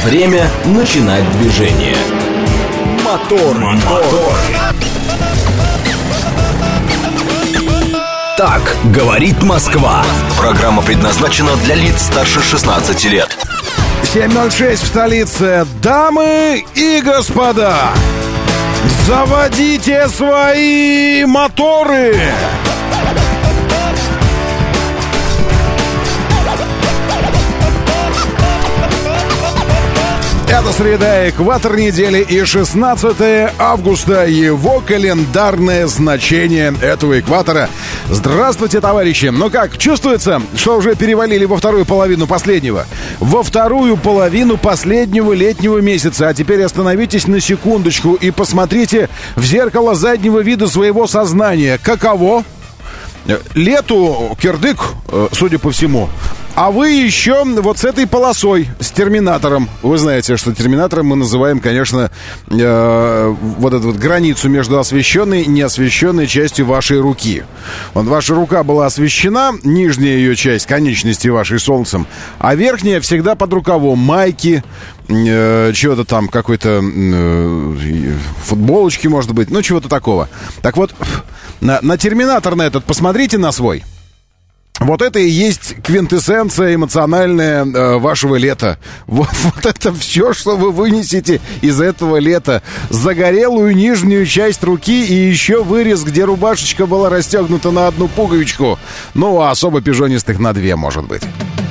Время начинать движение. Мотор. Так говорит Москва. Программа предназначена для лиц старше 16 лет. 7:06 в столице. Дамы и господа, заводите свои моторы. Это среда, экватор недели и 16 августа. Его календарное значение этого экватора. Здравствуйте, товарищи. Ну как, чувствуется, что уже перевалили во вторую половину последнего? Во вторую половину последнего летнего месяца. А теперь остановитесь на секундочку и посмотрите в зеркало заднего вида своего сознания. Каково? Лету кирдык, судя по всему. А вы еще вот с этой полосой, с терминатором. Вы знаете, что терминатором мы называем, конечно, вот эту вот границу между освещенной и неосвещенной частью вашей руки. Вот ваша рука была освещена, нижняя ее часть, конечности вашей солнцем, а верхняя всегда под рукавом. Майки, чего-то там, какой-то футболочки, может быть, ну чего-то такого. Так вот, на терминатор на этот посмотрите на свой. Вот это и есть квинтэссенция эмоциональная вашего лета. Вот это все, что вы вынесете из этого лета. Загорелую нижнюю часть руки и еще вырез, где рубашечка была расстегнута на одну пуговичку. Ну, а особо пижонистых на две, может быть.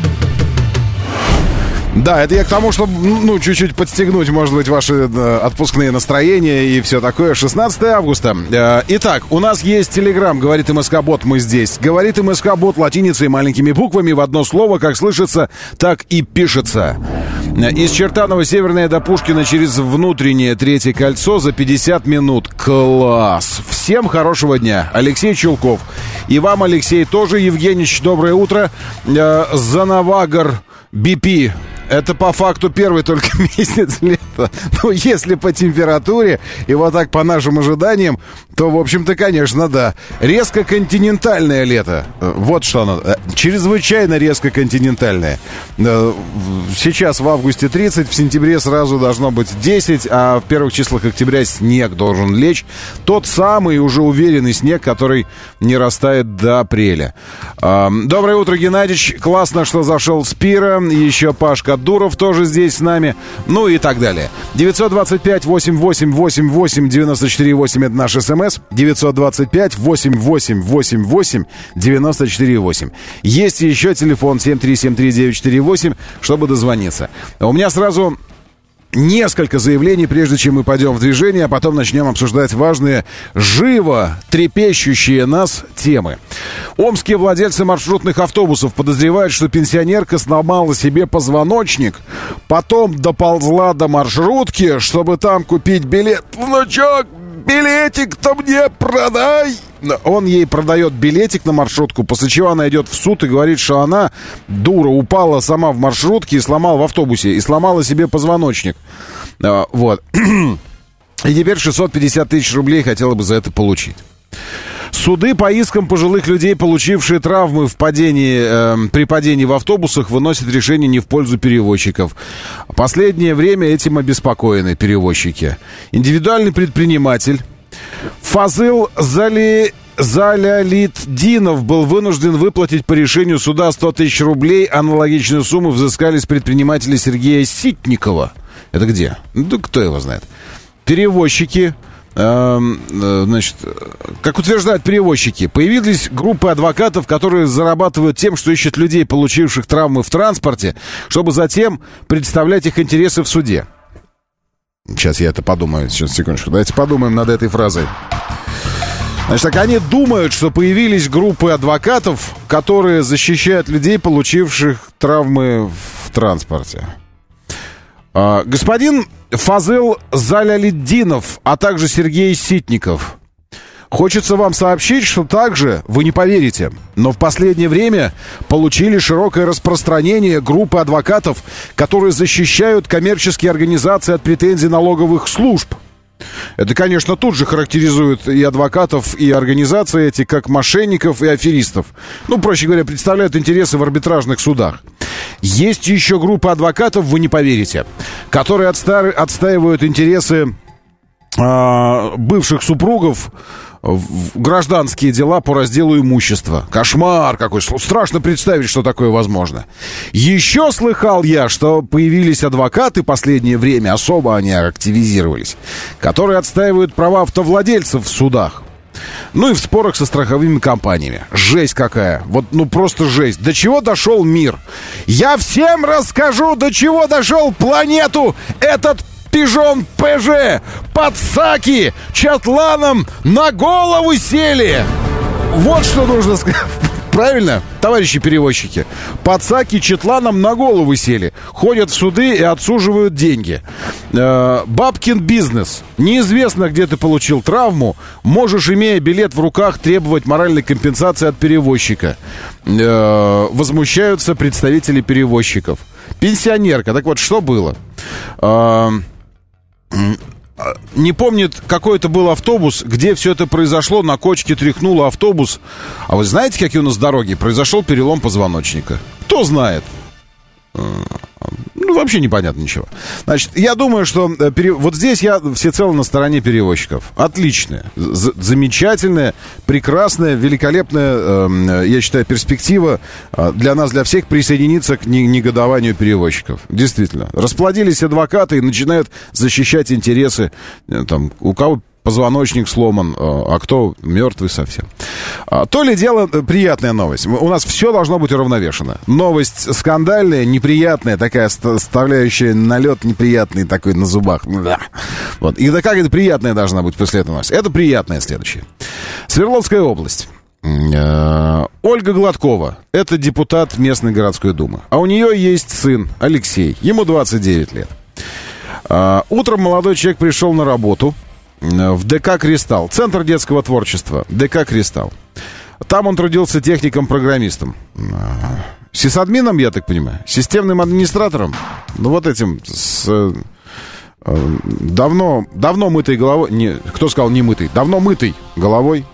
Да, это я к тому, чтобы, чуть-чуть подстегнуть, может быть, ваши отпускные настроения и все такое. 16 августа. Итак, у нас есть Telegram, говорит МСК-бот, мы здесь. Говорит МСК-бот латиницей и маленькими буквами в одно слово, как слышится, так и пишется. Из Чертанова Северная до Пушкина через внутреннее Третье кольцо за 50 минут. Класс! Всем хорошего дня. Алексей Чулков. И вам, Алексей, тоже. Евгеньевич, доброе утро. Занавагар BP. Это по факту первый только месяц лета. Ну, если по температуре и вот так по нашим ожиданиям, то, в общем-то, конечно, да. Резко континентальное лето. Вот что оно. Чрезвычайно резко континентальное. Сейчас в августе 30, в сентябре сразу должно быть 10, а в первых числах октября снег должен лечь. Тот самый уже уверенный снег, который не растает до апреля. Доброе утро, Геннадьевич. Классно, что зашел с пира. Еще Пашка Дуров тоже здесь с нами. Ну и так далее. 925-88-88-94-8 это наш СМС. 925-88-88-94-8. Есть еще телефон 7373948, чтобы дозвониться. У меня сразу несколько заявлений, прежде чем мы пойдем в движение, а потом начнем обсуждать важные, живо трепещущие нас темы. Омские владельцы маршрутных автобусов подозревают, что пенсионерка сломала себе позвоночник, потом доползла до маршрутки, чтобы там купить билет. Внучок, билетик-то мне продай! Он ей продает билетик на маршрутку, после чего она идет в суд и говорит, что она, дура, упала сама в маршрутке и сломала в автобусе, и сломала себе позвоночник. Вот. И теперь 650 тысяч рублей хотела бы за это получить. Суды по искам пожилых людей, получившие травмы при падении в автобусах, выносят решение не в пользу перевозчиков. Последнее время этим обеспокоены перевозчики. Индивидуальный предприниматель Фазыл Залялитдинов был вынужден выплатить по решению суда 100 тысяч рублей. Аналогичную сумму взыскали с предпринимателя Сергея Ситникова. Это где? Да кто его знает. Перевозчики, значит, как утверждают перевозчики, появились группы адвокатов, которые зарабатывают тем, что ищут людей, получивших травмы в транспорте, чтобы затем представлять их интересы в суде. Сейчас я это подумаю. Сейчас, секундочку. Давайте подумаем над этой фразой. Значит, так они думают, что появились группы адвокатов, которые защищают людей, получивших травмы в транспорте. Господин Фазыл Залялитдинов, а также Сергей Ситников. Хочется вам сообщить, что также, вы не поверите, но в последнее время получили широкое распространение группы адвокатов, которые защищают коммерческие организации от претензий налоговых служб. Это, конечно, тут же характеризует и адвокатов, и организации эти, как мошенников и аферистов. Ну, проще говоря, представляют интересы в арбитражных судах. Есть еще группа адвокатов, вы не поверите, которые отстаивают интересы бывших супругов в гражданские дела по разделу имущества. Кошмар какой. Страшно представить, что такое возможно. Еще слыхал я, что появились адвокаты в последнее время, особо они активизировались, которые отстаивают права автовладельцев в судах. Ну и в спорах со страховыми компаниями. Жесть какая. Вот, ну просто жесть. До чего дошел мир? Я всем расскажу, до чего дошел планету этот пижон ПЖ. Подсаки чатланом на голову сели. Вот что нужно сказать. Правильно, товарищи перевозчики? Подсаки чатланом на голову сели. Ходят в суды и отсуживают деньги. Бабкин бизнес. Неизвестно, где ты получил травму. Можешь, имея билет в руках, требовать моральной компенсации от перевозчика. Возмущаются представители перевозчиков. Пенсионерка. Так вот, что было? Не помнит, какой это был автобус, где все это произошло, на кочке тряхнуло автобус. А вы знаете, какие у нас дороги? Произошел перелом позвоночника. Кто знает? Ну, вообще непонятно ничего. Значит, я думаю, что вот здесь я всецело на стороне перевозчиков. Отличная, замечательная, прекрасная, великолепная, я считаю, перспектива для нас, для всех, присоединиться к негодованию перевозчиков. Действительно. Расплодились адвокаты и начинают защищать интересы, там, у кого позвоночник сломан, а кто мертвый совсем. То ли дело, приятная новость. У нас все должно быть уравновешено. Новость скандальная, неприятная, такая, оставляющая налет неприятный такой на зубах. Вот. И как это приятная должна быть после этого новость? Это приятная следующая. Свердловская область. Ольга Гладкова. Это депутат местной городской думы. А у нее есть сын Алексей. Ему 29 лет. Утром молодой человек пришел на работу в ДК «Кристалл». Центр детского творчества. ДК «Кристалл». Там он трудился техником-программистом. Сисадмином, я так понимаю. Системным администратором. Ну, вот этим с давно мытой головой. Не, кто сказал не мытой? Давно мытой головой.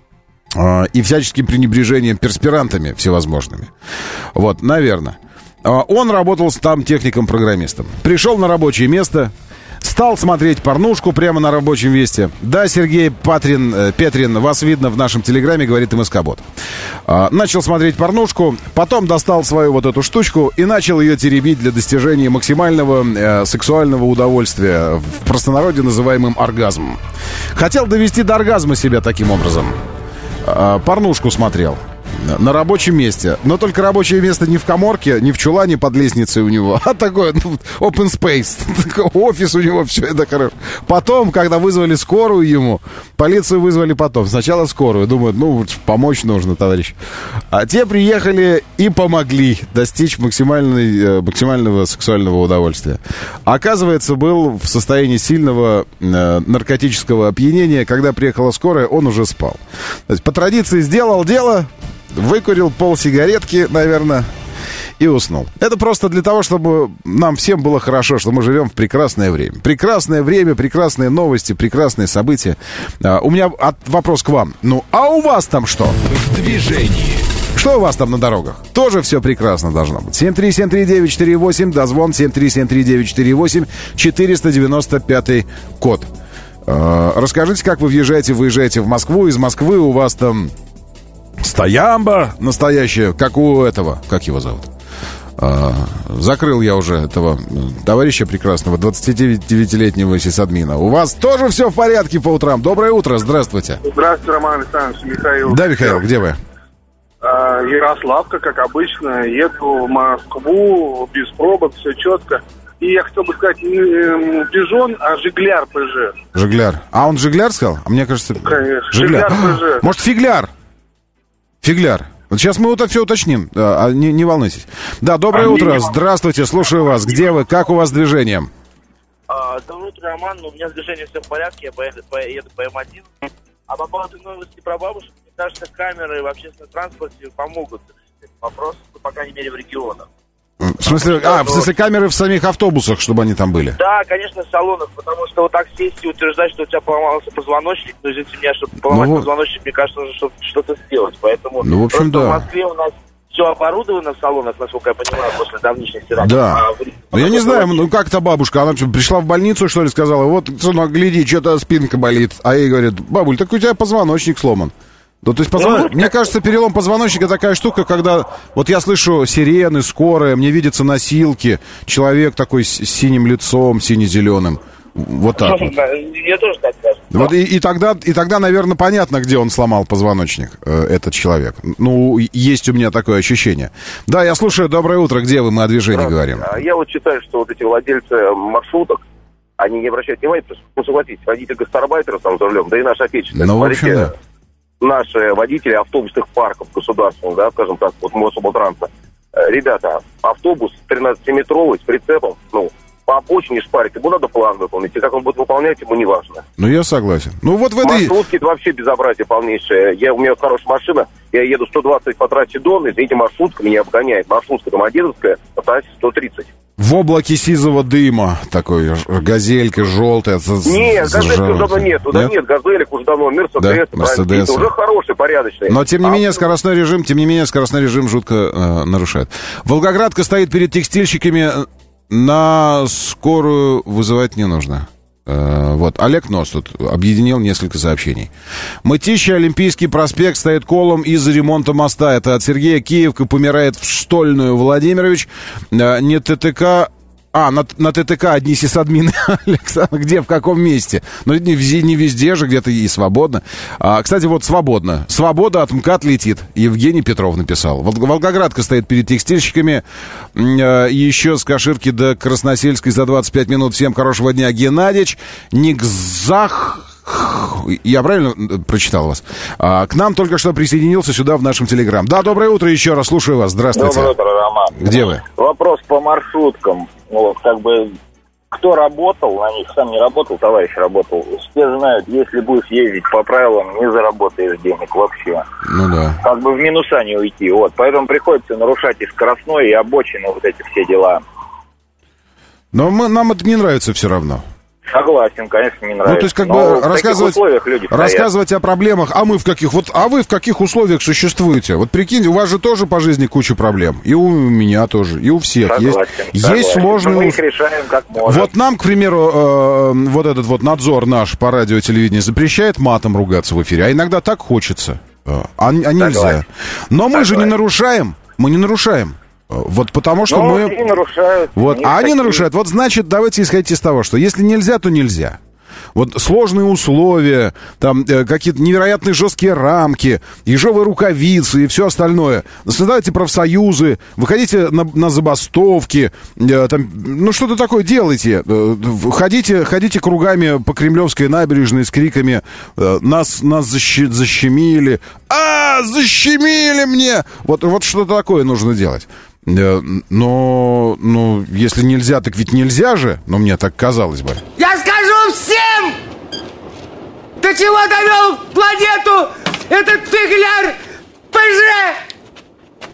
И всяческим пренебрежением перспирантами всевозможными. Вот, наверное. Он работал там техником-программистом. Пришел на рабочее место. Стал смотреть порнушку прямо на рабочем месте. Да, Сергей Петрин, вас видно в нашем телеграме, говорит МСК-бот. Начал смотреть порнушку, потом достал свою вот эту штучку и начал ее теребить для достижения максимального сексуального удовольствия, в простонародье называемым оргазмом. Хотел довести до оргазма себя таким образом. Порнушку смотрел на рабочем месте. Но только рабочее место не в каморке, не в чулане под лестницей у него, а такой open space. Офис у него, все это хорошо. Потом, когда вызвали скорую ему, полицию вызвали потом. Сначала скорую. Думают, ну, помочь нужно, товарищ. А те приехали и помогли достичь максимального сексуального удовольствия. Оказывается, был в состоянии сильного наркотического опьянения. Когда приехала скорая, он уже спал. То есть, по традиции, сделал дело, выкурил полсигаретки, наверное, и уснул. Это просто для того, чтобы нам всем было хорошо, что мы живем в прекрасное время. Прекрасное время, прекрасные новости, прекрасные события. У меня вопрос к вам. Ну, а у вас там что? В движении. Что у вас там на дорогах? Тоже все прекрасно должно быть. 7373948, дозвон 7373948, 495 код. Расскажите, как вы выезжаете в Москву. Из Москвы у вас там стоямба настоящая, как у этого, как его зовут? Закрыл я уже этого товарища прекрасного, 29-летнего сисадмина. У вас тоже все в порядке по утрам? Доброе утро, здравствуйте. Здравствуйте, Роман Александрович, Михаил. Да, Михаил, где вы? Ярославка, как обычно. Еду в Москву, без пробок, все четко. И я хотел бы сказать, не пижон, а жигляр ПЖ. Жигляр. А он жигляр сказал? А мне кажется... Конечно, жигляр ПЖ. Может, фигляр? Фигляр. Вот сейчас мы вот все уточним. Не волнуйтесь. Да, доброе утро. Здравствуйте, слушаю вас. Где вы? Как у вас с движением? Доброе утро, Роман. У меня с движением все в порядке. Я еду по М1. А по поводу новости про бабушек, мне кажется, камеры в общественном транспорте помогут. Вопрос, по крайней мере, в регионах. В смысле, камеры в самих автобусах, чтобы они там были? Да, конечно, в салонах, потому что вот так сесть и утверждать, что у тебя поломался позвоночник, ну, извините меня, чтобы поломать позвоночник, мне кажется, нужно что-то сделать. Поэтому в общем, в Москве у нас все оборудовано в салонах, насколько я понимаю, после давнишних стирок. Да. Я не знаю, как-то бабушка, она пришла в больницу, что ли, сказала, вот, сынок, гляди, что-то спинка болит. А ей говорят, бабуль, так у тебя позвоночник сломан. Ну, то есть, мне кажется, перелом позвоночника такая штука, когда вот я слышу сирены, скорые, мне видятся носилки, человек такой с синим лицом, сине-зеленым. Вот так вот. Я тоже так скажу. Вот и тогда, наверное, понятно, где он сломал позвоночник, этот человек. Ну, есть у меня такое ощущение. Да, я слушаю. Доброе утро. Где вы? Мы о движении говорим. Я вот считаю, что вот эти владельцы маршруток, они не обращают внимания, потому что, согласитесь, водитель гастарбайтера там за рулем, да и наш отечественный. Ну, в общем, да. Наши водители автобусных парков государственных, да, скажем так, вот Мособлтранса. Ребята, автобус 13-метровый с прицепом, по обочине шпарит, ему надо план выполнить, и как он будет выполнять, ему не важно. Ну, я согласен. Ну, вот в этой... Маршрутки, это вообще безобразие полнейшее. У меня хорошая машина, я еду 120 по трассе Дон, извините, маршрутка меня обгоняет. Маршрутка Домодедовская по трассе 130. В облаке сизого дыма такой, газелька желтая. Нет, газельки уже давно нет. Туда нет газелек, уже давно Мерседес. Это уже хороший, порядочный. Но, тем не менее, скоростной режим жутко нарушает. Волгоградка стоит перед текстильщиками, на скорую вызывать не нужно. Вот, Олег Нос тут объединил несколько сообщений. Мытищи, Олимпийский проспект стоит колом из-за ремонта моста. Это от Сергея. Киевка помирает в Штольную. Владимирович. Не ТТК... на ТТК одни сисадмины. Александр, где, в каком месте? Ну, не везде же, где-то и свободно. Кстати, вот свободно. Свобода от МКАД летит. Евгений Петров написал. Волгоградка стоит перед текстильщиками. Еще с Каширки до Красносельской за 25 минут. Всем хорошего дня. Геннадьевич. Никзах... Я правильно прочитал вас? К нам только что присоединился сюда в нашем Телеграм. Да, доброе утро еще раз. Слушаю вас. Здравствуйте. Доброе утро, Роман. Где вы? Вопрос по маршруткам. Кто работал на них, сам не работал, товарищ работал. Все знают, если будешь ездить по правилам, не заработаешь денег вообще. Ну да. В минуса не уйти. Поэтому приходится нарушать и скоростной, и обочину, вот эти все дела. Но нам это не нравится все равно. Согласен, конечно, не нравится. Ну, то есть, как бы рассказывать о проблемах, вы в каких условиях существуете? Вот прикиньте, у вас же тоже по жизни куча проблем. И у меня тоже, и у всех. Согласен. Есть сложные... Мы их решаем как можем. Вот нам, к примеру, вот этот вот надзор наш по радио, телевидению запрещает матом ругаться в эфире, а иногда так хочется, а нельзя. Но мы же не нарушаем, Вот потому что мы... Они нарушают. Они нарушают. Вот значит, давайте исходить из того, что если нельзя, то нельзя. Вот сложные условия, там какие-то невероятные жесткие рамки, ежовые рукавицы и все остальное. Создавайте профсоюзы, выходите на забастовки, что-то такое делайте. Ходите кругами по Кремлевской набережной с криками «Нас защемили!» защемили мне! Вот что-то такое нужно делать. Но если нельзя, так ведь нельзя же. Но мне так казалось бы. Я скажу всем, до чего довел планету этот фигляр ПЖ.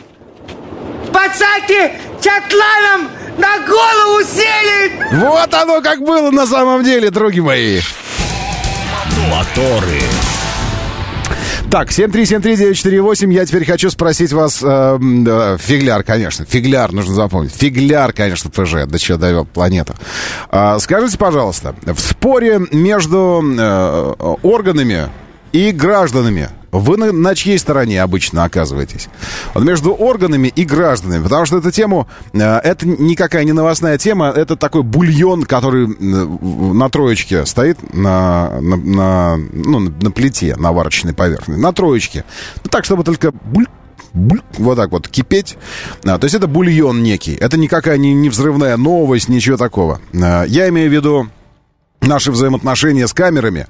Пацаки чатланом на голову сели. Вот оно как было на самом деле, други мои. Моторы. Так, 7373948, я теперь хочу спросить вас, фигляр, конечно, фигляр, нужно запомнить, фигляр, конечно, ПЖ, до чего довел планету. Скажите, пожалуйста, в споре между органами и гражданами вы на чьей стороне обычно оказываетесь? Вот между органами и гражданами. Потому что эту тему, это никакая не новостная тема, это такой бульон, который на троечке стоит на плите, на варочной поверхности. На троечке. Так, чтобы только вот так вот кипеть. То есть это бульон некий. Это никакая не взрывная новость, ничего такого. Я имею в виду наши взаимоотношения с камерами,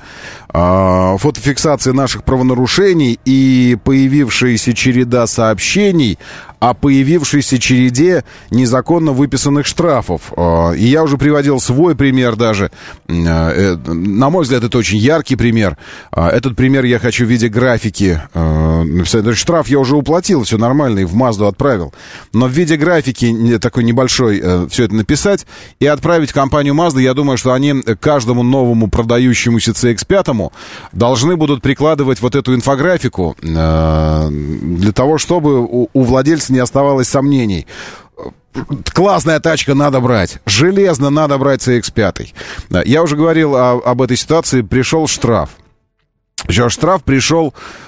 фотофиксация наших правонарушений и появившаяся череда сообщений о появившейся череде незаконно выписанных штрафов. И я уже приводил свой пример даже. На мой взгляд, это очень яркий пример. Этот пример я хочу в виде графики написать. Штраф я уже уплатил, все нормально, и в Мазду отправил. Но в виде графики такой небольшой все это написать и отправить в компанию Mazda. Я думаю, что они каждому новому продающемуся CX-5 должны будут прикладывать вот эту инфографику для того, чтобы у владельца не оставалось сомнений. Классная тачка, надо брать. Железно надо брать CX-5. Я уже говорил об этой ситуации. Пришел штраф. Причем штраф пришел...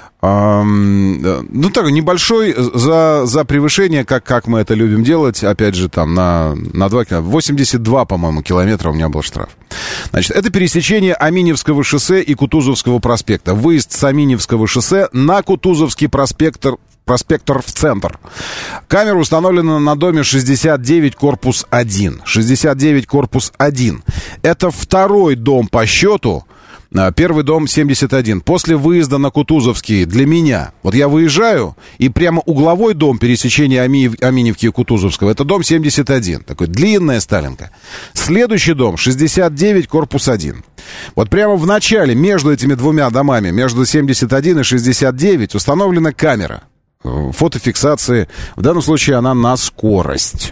ну, так, небольшой за превышение, как мы это любим делать, опять же, там, на 2 километра. 82, по-моему, километра у меня был штраф. Значит, это пересечение Аминевского шоссе и Кутузовского проспекта. Выезд с Аминевского шоссе на Кутузовский проспектор в центр. Камера установлена на доме 69, корпус 1. 69, корпус 1. Это второй дом по счету. Первый дом 71. После выезда на Кутузовский для меня, вот я выезжаю, и прямо угловой дом пересечения Аминевки и Кутузовского, это дом 71. Такой длинная Сталинка. Следующий дом 69, корпус 1. Вот прямо в начале, между этими двумя домами, между 71 и 69, установлена камера фотофиксации. В данном случае она на скорость.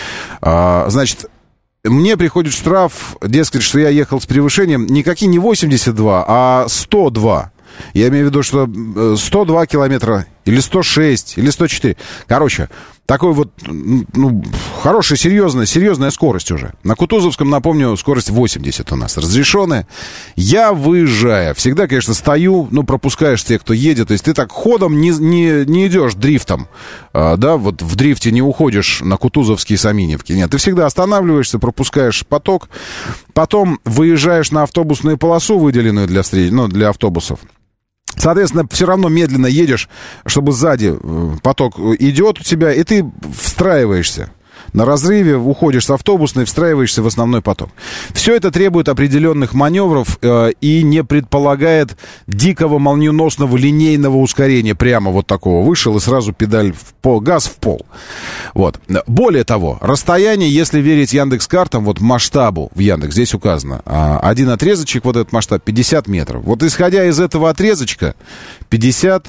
Значит, мне приходит штраф, дескать, что я ехал с превышением никакие не 82, а 102. Я имею в виду, что 102 километра, или 106, или 104. Короче, такой вот, ну, хорошая, серьезная скорость уже. На Кутузовском, напомню, скорость 80 у нас разрешенная. Я, выезжая, всегда, конечно, стою, ну, пропускаешь тех, кто едет. То есть ты так ходом не идешь дрифтом. Да, вот в дрифте не уходишь на Кутузовские с Аминевки. Нет, ты всегда останавливаешься, пропускаешь поток. Потом выезжаешь на автобусную полосу, выделенную для автобусов. Соответственно, все равно медленно едешь, чтобы сзади поток идет у тебя, и ты встраиваешься. На разрыве уходишь с автобусной, встраиваешься в основной поток. Все это требует определенных маневров и не предполагает дикого, молниеносного, линейного ускорения. Прямо вот такого. Вышел и сразу педаль газ в пол. Вот. Более того, расстояние, если верить Яндекс.Картам, вот масштабу в Яндекс здесь указано. Один отрезочек, вот этот масштаб, 50 метров. Вот исходя из этого отрезочка, 50,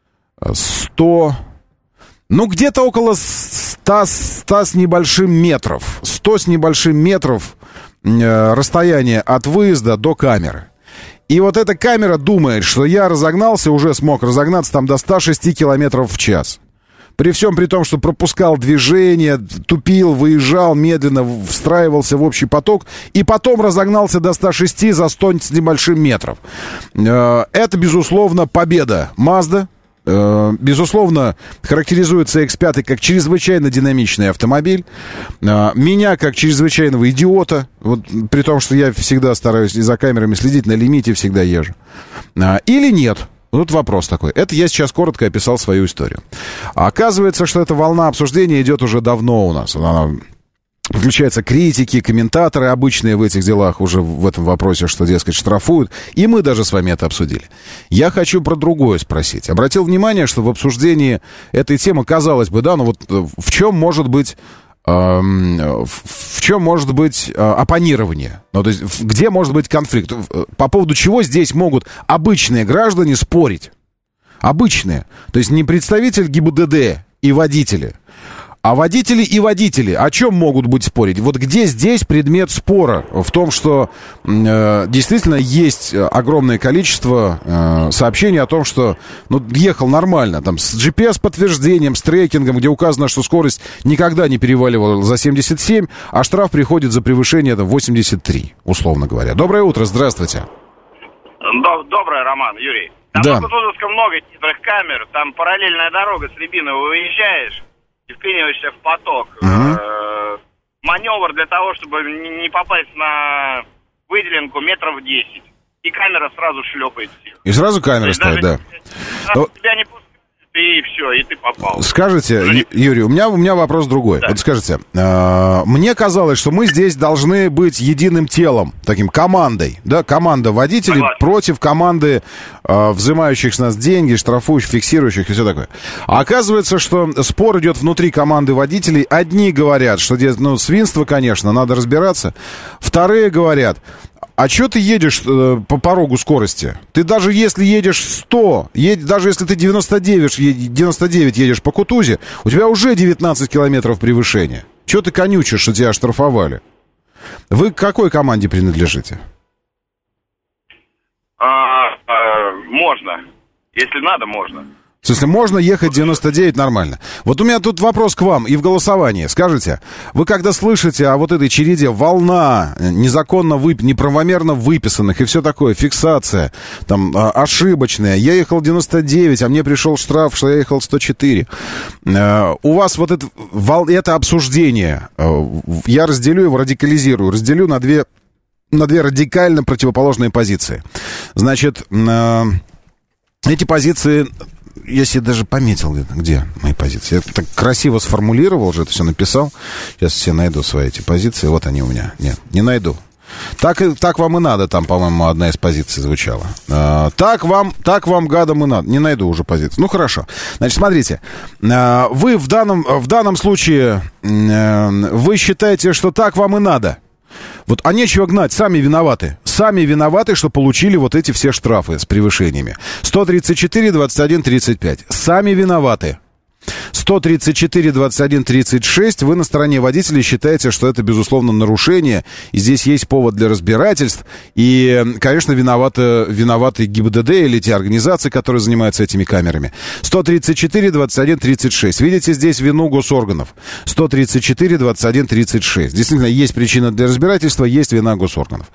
100... Ну, где-то около 100 с небольшим метров. 100 с небольшим метров расстояние от выезда до камеры. И вот эта камера думает, что я разогнался, уже смог разогнаться там до 106 километров в час. При всем при том, что пропускал движение, тупил, выезжал, медленно встраивался в общий поток. И потом разогнался до 106 за 100 с небольшим метров. Это, безусловно, победа Mazda. Безусловно, характеризуется CX-5 как чрезвычайно динамичный автомобиль. Меня как чрезвычайного идиота, вот, при том, что я всегда стараюсь и за камерами следить, на лимите всегда езжу. Или нет? Вот вопрос такой. Это я сейчас коротко описал свою историю. Оказывается, что эта волна обсуждения идет уже давно у нас. Она... Включаются критики, комментаторы обычные в этих делах уже в этом вопросе, что, дескать, штрафуют. И мы даже с вами это обсудили. Я хочу про другое спросить. Обратил внимание, что в обсуждении этой темы, казалось бы, да, ну вот в чем может быть оппонирование? Ну, то есть где может быть конфликт? По поводу чего здесь могут обычные граждане спорить? Обычные. То есть не представитель ГИБДД и водители, а водители и водители, о чем могут быть спорить? Вот где здесь предмет спора? В том, что действительно есть огромное количество сообщений о том, что ехал нормально, там, с GPS-подтверждением, с трекингом, где указано, что скорость никогда не переваливала за 77, а штраф приходит за превышение 83, условно говоря. Доброе утро, здравствуйте. Доброе, Роман, Юрий. Там на Кутузовском много хитрых камер, там параллельная дорога с Рябинового выезжаешь, и вклиниваешься в поток. Маневр для того, чтобы не попасть на выделенку метров 10. И камера сразу шлепает всех. И сразу камера стоит, да. Тебя не пускают, и все, и ты попал. Скажите, Юрий, у меня вопрос другой. Да. Вот скажите, мне казалось, что мы здесь должны быть единым телом, таким командой, да, команда водителей против команды взимающих с нас деньги, штрафующих, фиксирующих и все такое. А оказывается, что спор идет внутри команды водителей. Одни говорят, что, свинство, конечно, надо разбираться. Вторые говорят... А что ты едешь по порогу скорости? Ты даже если едешь 100, даже если ты 99 едешь по Кутузе, у тебя уже 19 километров превышения. Чего ты конючишь, что тебя оштрафовали? Вы к какой команде принадлежите? Можно. Если надо, можно. В смысле, можно ехать 99 нормально. Вот у меня тут вопрос к вам и в голосовании. Скажите, вы когда слышите о вот этой череде волна незаконно неправомерно выписанных и все такое, фиксация, там, ошибочная, я ехал 99, а мне пришел штраф, что я ехал 104. У вас вот это обсуждение, я разделю его, радикализирую, разделю на две радикально противоположные позиции. Значит, эти позиции... Я себе даже пометил, где мои позиции. Я так красиво сформулировал уже, это все написал. Сейчас все найду свои эти позиции. Вот они у меня. Нет, не найду. Так вам и надо, там, по-моему, одна из позиций звучала. Так вам, гадам, и надо. Не найду уже позицию. Ну, хорошо. Значит, смотрите. Вы в данном случае, вы считаете, что так вам и надо. Вот, а нечего гнать, сами виноваты. Сами виноваты, что получили вот эти все штрафы с превышениями. 134, 21, 35. Сами виноваты. 134, 21, 36. Вы на стороне водителей считаете, что это, безусловно, нарушение. И здесь есть повод для разбирательств. И, конечно, виноваты ГИБДД или те организации, которые занимаются этими камерами. 134, 21, 36. Видите здесь вину госорганов. 134, 21, 36. Действительно, есть причина для разбирательства, есть вина госорганов.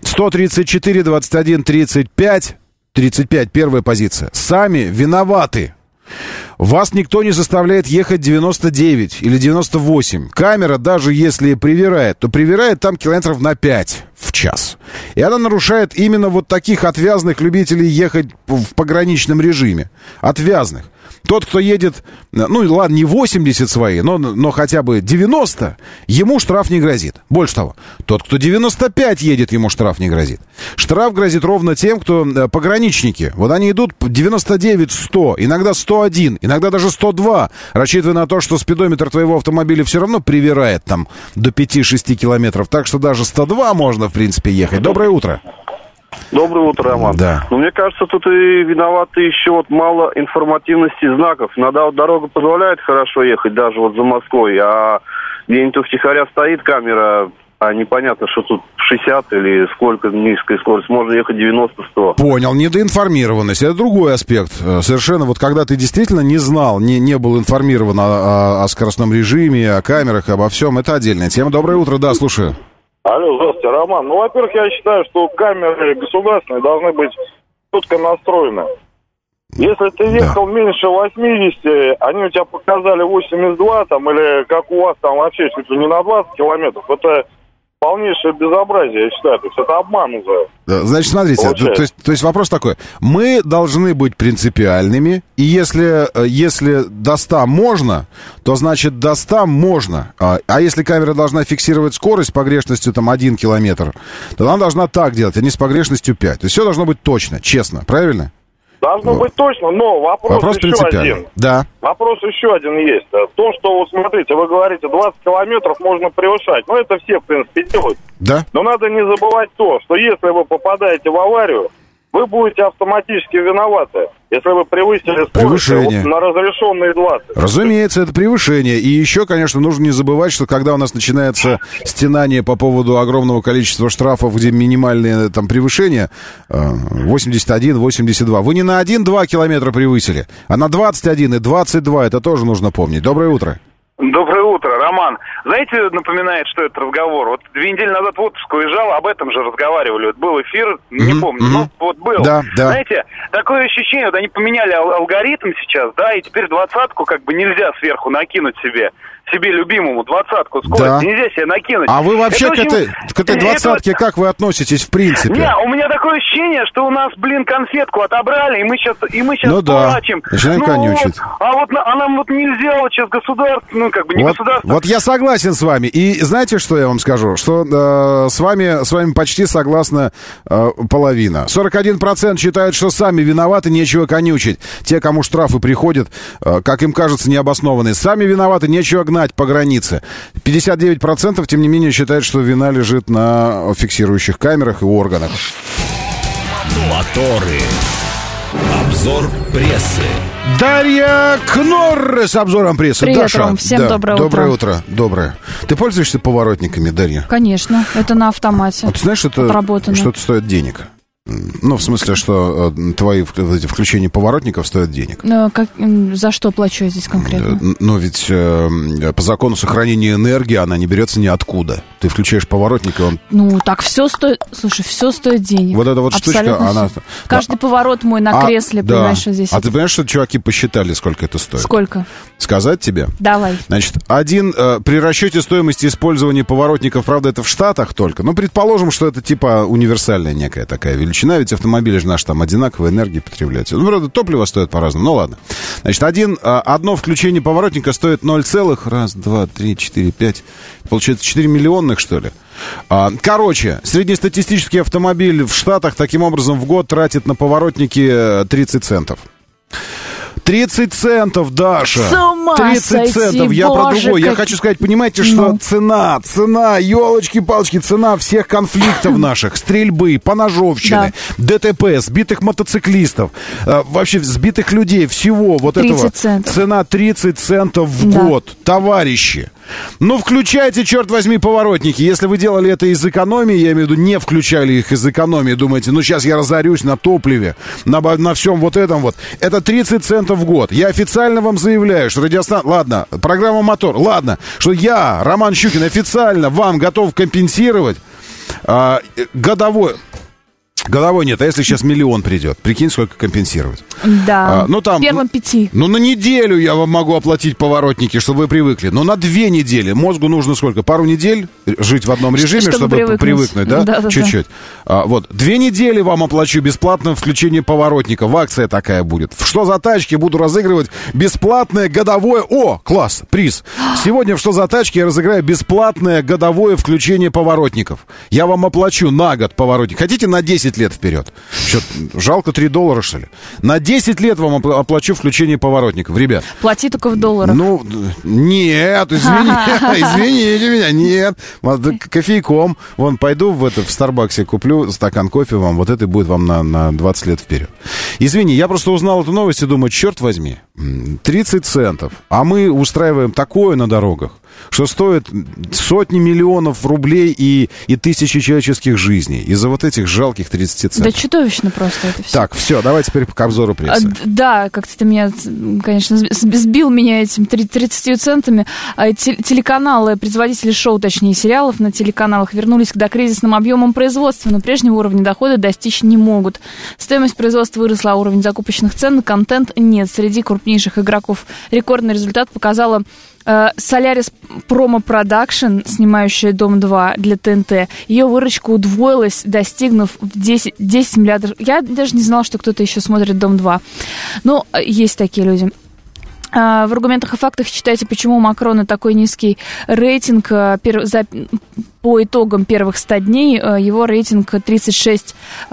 134, 21, 35. 35, первая позиция. Сами виноваты. Вас никто не заставляет ехать 99 или 98. Камера, даже если привирает, то привирает там километров на 5 в час. И она нарушает именно вот таких отвязных любителей ехать в пограничном режиме. Отвязных. Тот, кто едет, ну ладно, не 80 свои, но хотя бы 90, ему штраф не грозит. Больше того, тот, кто 95 едет, ему штраф не грозит. Штраф грозит ровно тем, кто пограничники. Вот они идут 99-100, иногда 101, иногда даже 102, рассчитывая на то, что спидометр твоего автомобиля все равно привирает там до 5-6 километров. Так что даже 102 можно, в принципе, ехать. Доброе утро. Доброе утро, Роман. Да. Но мне кажется, тут и виноваты еще вот мало информативности знаков. Иногда вот дорога позволяет хорошо ехать, даже вот за Москвой, а где-нибудь втихаря стоит камера, а непонятно, что тут 60 или сколько низкая скорость, можно ехать 90-100. Понял, недоинформированность, это другой аспект. Совершенно, вот когда ты действительно не знал, не был информирован о скоростном режиме, о камерах, обо всем, это отдельная тема. Доброе утро, да, слушаю. Алло, здравствуйте, Роман. Ну, во-первых, я считаю, что камеры государственные должны быть четко настроены. Если ты ехал меньше 80, они у тебя показали 82, там, или как у вас там вообще чуть ли не на 20 километров, это полнейшее безобразие, я считаю. То есть это обман уже. Значит, смотрите, то есть вопрос такой. Мы должны быть принципиальными, и если до 100 можно, то значит до 100 можно. А если камера должна фиксировать скорость с погрешностью там 1 километр, то она должна так делать, а не с погрешностью 5. То есть все должно быть точно, честно, правильно? Должно быть точно, но вопрос еще один. Да. Вопрос еще один есть. То, что, вот смотрите, вы говорите, 20 километров можно превышать. Ну, это все, в принципе, делают. Да. Но надо не забывать то, что если вы попадаете в аварию, вы будете автоматически виноваты, если вы превысили скорость на разрешенные 20. Разумеется, это превышение. И еще, конечно, нужно не забывать, что когда у нас начинается стенание по поводу огромного количества штрафов, где минимальные там превышения, 81, 82, вы не на 1-2 километра превысили, а на 21 и 22, это тоже нужно помнить. Доброе утро. Доброе утро, Роман. Знаете, напоминает, что это разговор? Вот 2 недели назад в отпуск уезжал, об этом же разговаривали. Вот был эфир, не помню, но вот был. Да. Знаете, такое ощущение, вот они поменяли алгоритм сейчас, да, и теперь 20-ку как бы нельзя сверху накинуть себе. себе любимому 20-ку скорость, нельзя себе накинуть. А вы вообще к этой 20-ке как вы относитесь в принципе? Не, у меня такое ощущение, что у нас, конфетку отобрали, и мы сейчас плачем. Начинаем конючить. А нам нельзя, вот сейчас государство, не государство. Вот я согласен с вами. И знаете, что я вам скажу? Что с вами почти согласна половина. 41% считают, что сами виноваты, нечего конючить. Те, кому штрафы приходят, как им кажется, необоснованные. Сами виноваты, нечего гнать по границе. 59%, тем не менее, считают, что вина лежит на фиксирующих камерах и органах. Моторы. Обзор прессы. Дарья Кнорр с обзором прессы. Привет, Даша, Ром, всем доброе утро. Доброе утро. Доброе. Ты пользуешься поворотниками, Дарья? Конечно, это на автомате. А ты знаешь, что это стоит денег? Ну, в смысле, что твои включения поворотников стоят денег. За что плачу я здесь конкретно? Но ведь по закону сохранения энергии она не берется ниоткуда. Ты включаешь поворотник, и он... так все стоит... Слушай, все стоит денег. Вот эта вот штучка, она... Каждый поворот мой на кресле, понимаешь, что здесь... А ты понимаешь, что чуваки посчитали, сколько это стоит? Сколько? Сказать тебе? Давай. Значит, при расчете стоимости использования поворотников, правда, это в Штатах только, но предположим, что это типа универсальная некая такая величина, ведь автомобили же наши там одинаковой энергии потребляют. Ну, правда, топливо стоит по-разному, ну ладно. Значит, одно включение поворотника стоит 0,5, получается 4 миллионных, что ли? Короче, среднестатистический автомобиль в Штатах таким образом в год тратит на поворотники 30 центов. 30 центов, Даша. С ума 30 сойти, центов, я про другое. Я хочу сказать, понимаете, что цена, елочки-палочки, цена всех конфликтов наших, стрельбы, поножовщины, ДТП, сбитых мотоциклистов, вообще сбитых людей, всего вот этого. Центов. Цена 30 центов в год, товарищи. Ну, включайте, черт возьми, поворотники. Если вы делали это из экономии, я имею в виду, не включали их из экономии, думаете, сейчас я разорюсь на топливе, на всем вот этом вот. Это 30 центов в год. Я официально вам заявляю, что ладно, программа «Мотор», ладно, что я, Роман Щукин, официально вам готов компенсировать годовой нет, а если сейчас миллион придет, прикинь, сколько компенсировать. Да, первым 5. На неделю я вам могу оплатить поворотники, чтобы вы привыкли. Но на 2 недели. Мозгу нужно сколько? Пару недель жить в одном режиме, чтобы привыкнуть, да? Чуть-чуть. 2 недели вам оплачу бесплатное включение поворотников. Акция такая будет. Что за тачки? Буду разыгрывать бесплатное годовое... О, класс, приз. Сегодня в «Что за тачки» я разыграю бесплатное годовое включение поворотников. Я вам оплачу на год поворотник. Хотите на 10 лет вперед? Жалко $3, что ли? На 10 лет вам оплачу включение поворотников, ребят. Плати только в долларах. Нет, извините меня, нет. Кофейком. Пойду в Старбаксе, куплю стакан кофе вам, вот это будет вам на 20 лет вперед. Извини, я просто узнал эту новость и думаю, черт возьми, 30 центов, а мы устраиваем такое на дорогах, что стоит сотни миллионов рублей и тысячи человеческих жизней из-за вот этих жалких 30 центов. Да чудовищно просто это все. Так, все, давай теперь к обзору прессы. Да, как-то ты меня, конечно, сбил меня этими 30 центами. Телеканалы, производители шоу, точнее сериалов на телеканалах вернулись к докризисным объемам производства, но прежнего уровня дохода достичь не могут. Стоимость производства выросла, а уровень закупочных цен на контент нет. Среди крупнейших игроков рекордный результат показала Solaris Promo Production, снимающая «Дом-2» для ТНТ. Ее выручка удвоилась, достигнув в 10 миллиардов. Я даже не знала, что кто-то еще смотрит «Дом-2». Но есть такие люди. В аргументах и фактах читайте, почему у Макрона такой низкий рейтинг. По итогам первых 100 дней его рейтинг 36%.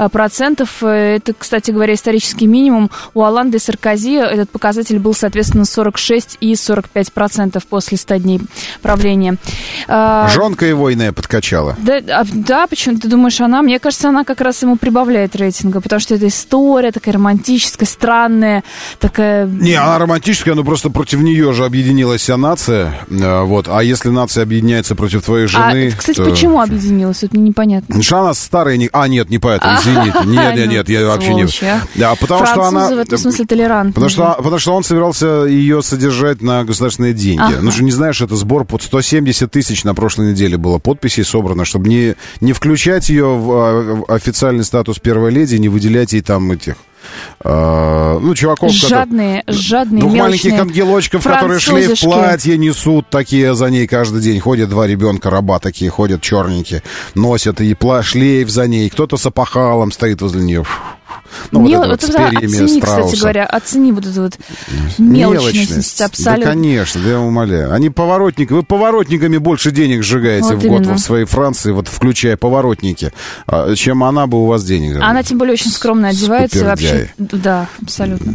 Это, кстати говоря, исторический минимум. У Оланды и Саркози этот показатель был, соответственно, 46 и 45% после 100 дней правления. Жонка его иная подкачала. Да, почему ты думаешь, она? Мне кажется, она как раз ему прибавляет рейтинга, потому что это история такая романтическая, странная, такая... Не, она романтическая, но просто против нее же объединилась вся нация. А если нация объединяется против твоей жены... Кстати, почему объединилась? Это мне непонятно. Потому что она старая... нет, не поэтому, извините. Нет, я вообще не... Да, потому что она... Французы в этом смысле толерантны. Потому что он собирался ее содержать на государственные деньги. Ну же не знаешь, это сбор под 170 тысяч на прошлой неделе было подписей собрано, чтобы не включать ее в официальный статус первой леди, не выделять ей там этих... чуваков, жадные, двух маленьких ангелочков, которые шлейф платья несут, такие за ней каждый день. Ходят два ребенка, раба такие, ходят черненькие, носят и шлейф за ней. Кто-то с опахалом стоит возле нее. С перьями страуса. Кстати говоря, оцени вот эту вот мелочность абсолютно. Да, конечно, да я умоляю. Вы поворотниками больше денег сжигаете в год в своей Франции, вот включая поворотники, чем она бы у вас денег. Она тем более очень скромно одевается вообще. Да, абсолютно.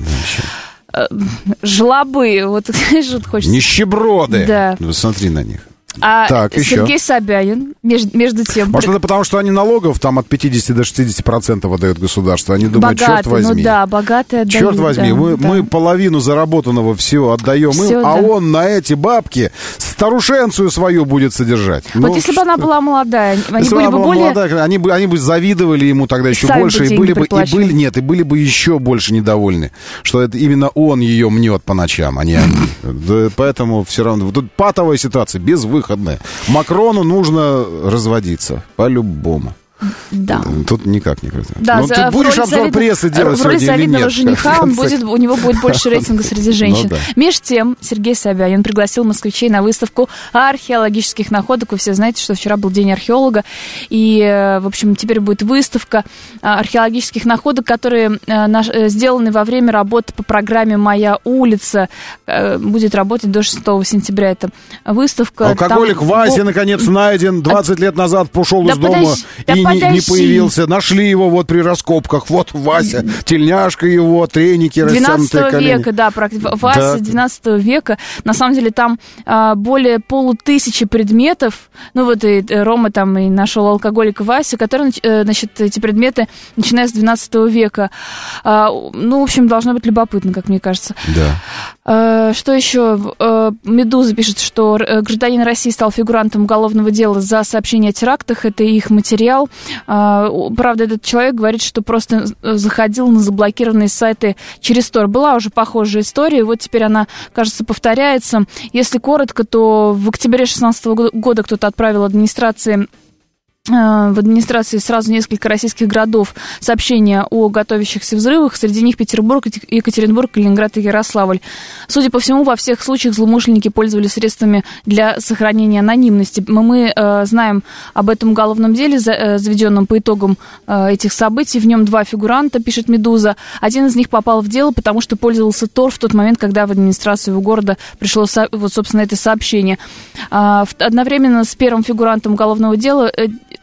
Жлобы, вот знаешь, вот хочется. Нищеброды. Да. Смотри на них. Так, Сергей еще. Собянин, между тем... Может, это потому, что они налогов там от 50 до 60% выдают государство. Они думают, черт возьми. Богатые отдают. Черт возьми, мы половину заработанного всего отдаем им, а он на эти бабки старушенцию свою будет содержать. Вот если бы она была молодая, они были бы более... Молодая, они бы завидовали ему тогда еще больше, и были бы еще больше недовольны, что это именно он ее мнет по ночам, а не они. Поэтому все равно... Тут патовая ситуация, безвыходная. Макрону нужно разводиться, по-любому. Да. Тут никак не круто. Да, ты будешь обзор прессы делать в роли сегодня или завидного нет? жениха у него будет больше рейтинга среди женщин. Меж тем, Сергей Собянин пригласил москвичей на выставку археологических находок. Вы все знаете, что вчера был день археолога. И, в общем, теперь будет выставка археологических находок, которые сделаны во время работы по программе «Моя улица». Будет работать до 6 сентября эта выставка. Алкоголик Вася, наконец, найден. 20 лет назад ушел из дома и не появился. Нашли его вот при раскопках. Вот Вася, тельняшка его, треники, растянутые колени. 12 века, да, Вася 12 века. На самом деле там более 500 предметов. Ну вот и Рома там и нашел алкоголика Вася, который, значит, эти предметы, начиная с 12 века. Ну, в общем, должно быть любопытно, как мне кажется. Да. Что еще? «Медуза» пишет, что гражданин России стал фигурантом уголовного дела за сообщение о терактах. Это их материал. Правда, этот человек говорит, что просто заходил на заблокированные сайты через Тор. Была уже похожая история, вот теперь она, кажется, повторяется. Если коротко, то в октябре 2016 года кто-то отправил в администрации сразу несколько российских городов сообщения о готовящихся взрывах. Среди них Петербург, Екатеринбург, Калининград и Ярославль. Судя по всему, во всех случаях злоумышленники пользовались средствами для сохранения анонимности. Мы знаем об этом уголовном деле, заведенном по итогам этих событий. В нем 2 фигуранта, пишет «Медуза». Один из них попал в дело, потому что пользовался Тор в тот момент, когда в администрацию его города пришло, вот, собственно, это сообщение. Одновременно с первым фигурантом уголовного дела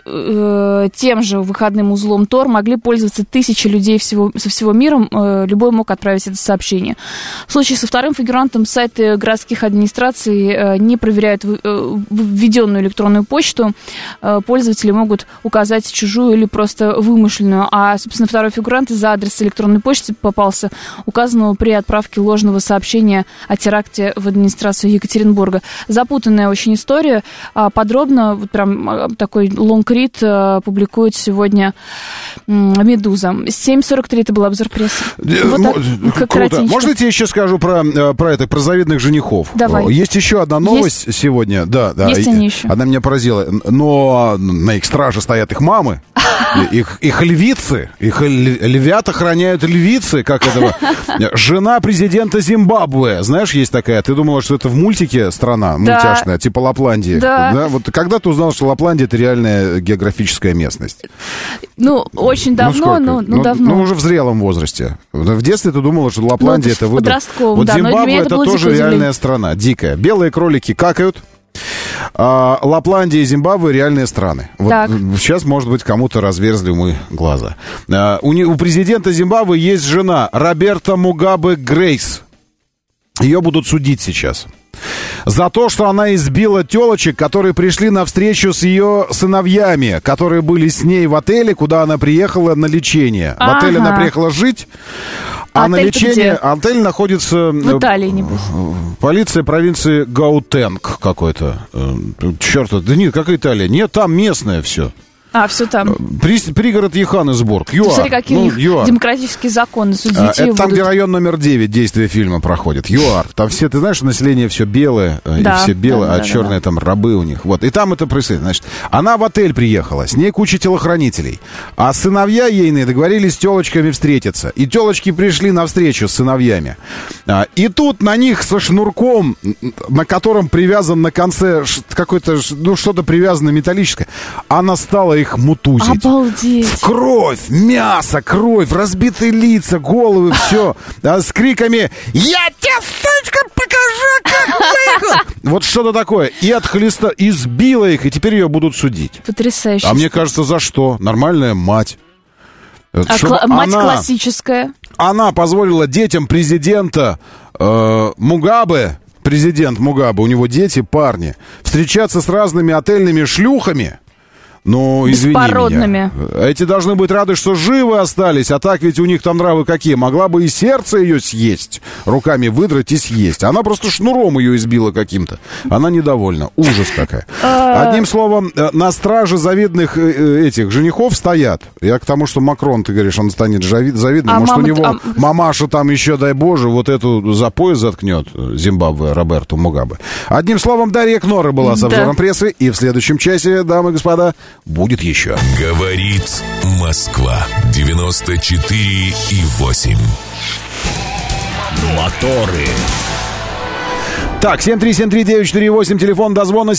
тем же выходным узлом Тор могли пользоваться тысячи людей со всего мира. Любой мог отправить это сообщение. В случае со вторым фигурантом сайты городских администраций не проверяют введенную электронную почту. Пользователи могут указать чужую или просто вымышленную. А, собственно, второй фигурант из-за адреса электронной почты попался, указанного при отправке ложного сообщения о теракте в администрацию Екатеринбурга. Запутанная очень история. Подробно, вот прям такой лонгрид публикует сегодня «Медуза». 7:43 это был обзор прессы. Вот круто. Можно я тебе еще скажу про завидных женихов? Давай. Есть еще одна новость сегодня. Да. Есть они еще. Она меня поразила. Но на их страже стоят их мамы. Их львицы, их львят охраняют львицы, как этого. Жена президента Зимбабве. Знаешь, есть такая. Ты думала, что это в мультике страна мультяшная, типа Лапландии? Да. Вот когда ты узнал, что Лапландия — это реальная географическая местность? Ну, очень давно, давно. Ну, уже в зрелом возрасте. В детстве ты думала, что Лапландия — это выдумка. Подростковом, вот Зимбабве — это тоже реальная страна, дикая. Белые кролики какают. Лапландия и Зимбабве — реальные страны. Вот сейчас, может быть, кому-то разверзли мы глаза. У президента Зимбабве есть жена Роберта Мугабе Грейс. Ее будут судить сейчас за то, что она избила телочек, которые пришли на встречу с ее сыновьями, которые были с ней в отеле, куда она приехала на лечение. В отеле она приехала жить, а на лечение... Отель находится... В Италии, небось. Полиция провинции Гаутенг какой-то. Черт, да нет, как Италия. Нет, там местное все. Все там. Пригород Йоханнесбург. ЮАР. Смотри, какие у них демократические законы. Судить это там, где район номер 9 действия фильма проходит. ЮАР. Там все, ты знаешь, население все белое, и все белое, а черные там рабы у них. Вот. И там это происходит. Значит, она в отель приехала, с ней куча телохранителей. А сыновья ейные договорились с телочками встретиться. И телочки пришли навстречу с сыновьями. И тут на них со шнурком, на котором привязан на конце какое-то, что-то привязано металлическое, она стала их мутузить. Обалдеть. Кровь, мясо, кровь, разбитые лица, головы, все. С криками «Я тебе, сучка, покажу, как выход!» Вот что-то такое. И избила их, и теперь ее будут судить. Потрясающе. А мне кажется, за что? Нормальная мать. Мать классическая. Она позволила детям президента Мугабе, президент Мугабе, у него дети, парни, встречаться с разными отельными шлюхами. Ну, извини меня. Эти должны быть рады, что живы остались, а так ведь у них там нравы какие. Могла бы и сердце ее съесть, руками выдрать и съесть. Она просто шнуром ее избила каким-то. Она недовольна. Ужас какая. Одним словом, на страже завидных этих женихов стоят. Я к тому, что Макрон, ты говоришь, он станет завидным. Может, у него мамаша там еще, дай боже, вот эту за пояс заткнет Зимбабве Роберту Мугабе. Одним словом, Дарья Кнора была с обзором прессы. И в следующем часе, дамы и господа, будет еще. Говорит Москва. 94,8. Моторы. Так, 7373948, телефон дозвона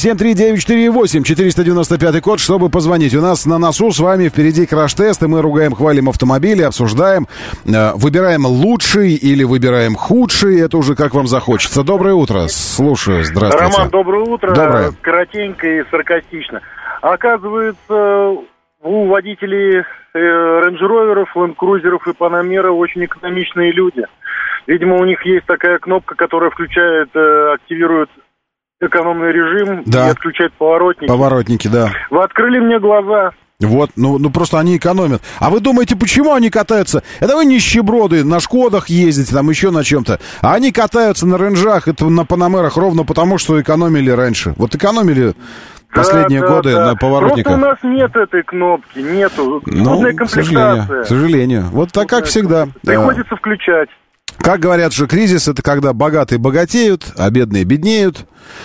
7373948, 495 код, чтобы позвонить. У нас на носу с вами впереди краш-тест, и мы ругаем, хвалим автомобили, обсуждаем, выбираем лучший или выбираем худший, это уже как вам захочется. Доброе утро, слушаю, здравствуйте. Роман, доброе утро. Доброе. Коротенько и саркастично. Оказывается, у водителей рейндж-роверов, ленд-крузеров и панамеров очень экономичные люди. Видимо, у них есть такая кнопка, которая включает, активирует экономный режим и отключает поворотники. Поворотники, да. Вы открыли мне глаза. Вот, ну просто они экономят. А вы думаете, почему они катаются? Это вы нищеброды, на Шкодах ездите, там еще на чем-то. А они катаются на рейнджах, на панамерах ровно потому, что экономили раньше. Вот экономили последние годы на поворотниках. Просто у нас нет этой кнопки, нету. Трудная комплектация. К сожалению. Вот так, как всегда. Приходится включать. Как говорят, что кризис — это когда богатые богатеют, а бедные беднеют.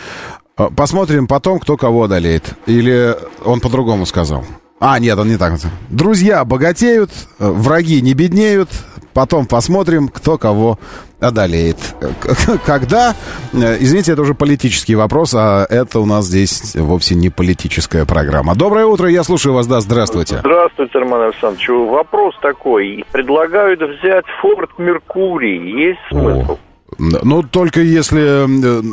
Посмотрим потом, кто кого одолеет. Или он по-другому сказал. Нет, он не так. Друзья богатеют, враги не беднеют. Потом посмотрим, кто кого одолеет. Когда? Извините, это уже политический вопрос, а это у нас здесь вовсе не политическая программа. Доброе утро, я слушаю вас, да, здравствуйте. Здравствуйте, Роман Александрович. Вопрос такой. Предлагают взять Ford Mercury. Есть смысл? Ну, только если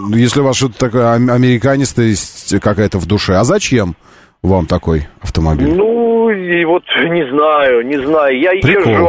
у вас что-то такое американистость какая-то в душе. А зачем вам такой автомобиль? Ну, и вот не знаю. Я езжу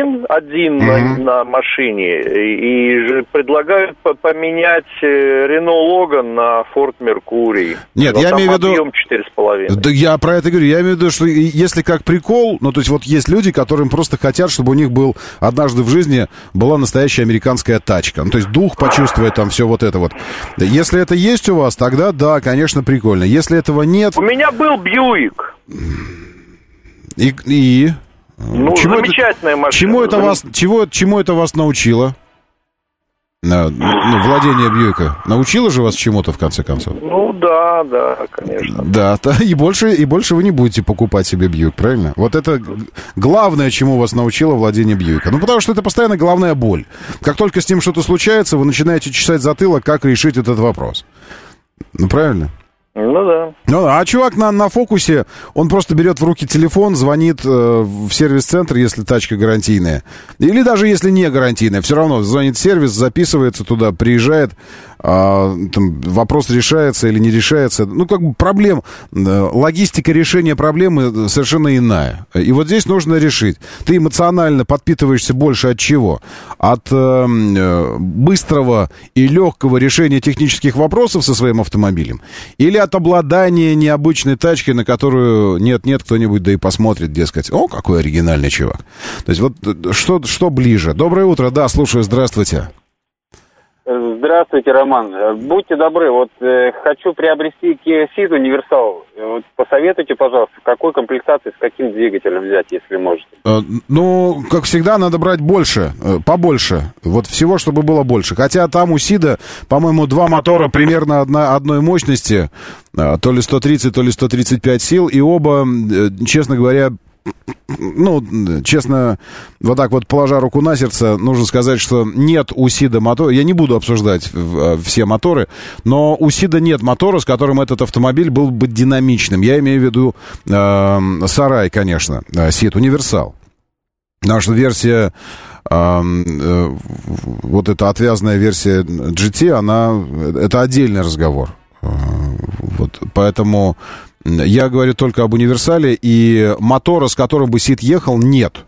один на машине, и же предлагают поменять Renault Logan на Ford Mercury. Нет, я имею в виду... объем 4,5. Да, я про это говорю. Я имею в виду, что если как прикол, ну, то есть вот есть люди, которым просто хотят, чтобы у них был однажды в жизни была настоящая американская тачка. Ну, то есть дух почувствовать там все вот это вот. Если это есть у вас, тогда да, конечно, прикольно. Если этого нет... У меня был Бьюик. И? Ну, замечательная машина. Чему это вас научило? Владение Бьюика. Научило же вас чему-то, в конце концов? Ну, да, конечно. Да, и больше вы не будете покупать себе Бьюик, правильно? Вот это главное, чему вас научило владение Бьюика. Ну, потому что это постоянно головная боль. Как только с ним что-то случается, вы начинаете чесать затылок, как решить этот вопрос. Ну, правильно? Ну да. А чувак на фокусе, он просто берет в руки телефон, звонит в сервис-центр, если тачка гарантийная. Или даже если не гарантийная, все равно звонит в сервис, записывается туда, приезжает, там, вопрос решается или не решается. Ну, как бы логистика решения проблемы совершенно иная. И вот здесь нужно решить. Ты эмоционально подпитываешься больше от чего? От быстрого и легкого решения технических вопросов со своим автомобилем? Или от обладания необычной тачкой, на которую нет-нет, кто-нибудь да и посмотрит, дескать, о, какой оригинальный чувак. То есть вот что ближе? Доброе утро, да, слушаю, здравствуйте. Здравствуйте, Роман. Будьте добры, вот хочу приобрести Kia Ceed универсал. Вот посоветуйте, пожалуйста, какой комплектации, с каким двигателем взять, если можете. Ну, как всегда, надо брать больше, побольше. Вот всего, чтобы было больше. Хотя там у Сида, по-моему, два мотора примерно одной мощности. То ли 130, то ли 135 сил. И оба, честно говоря... Ну, честно, вот так вот, положа руку на сердце, нужно сказать, что нет у Сида мотора. Я не буду обсуждать все моторы, но у Сида нет мотора, с которым этот автомобиль был бы динамичным. Я имею в виду Сарай, конечно, Сид Универсал. Потому что версия, вот эта отвязная версия GT, это отдельный разговор. Вот, поэтому... Я говорю только об универсале, и мотора, с которым бы Сид ехал, нет.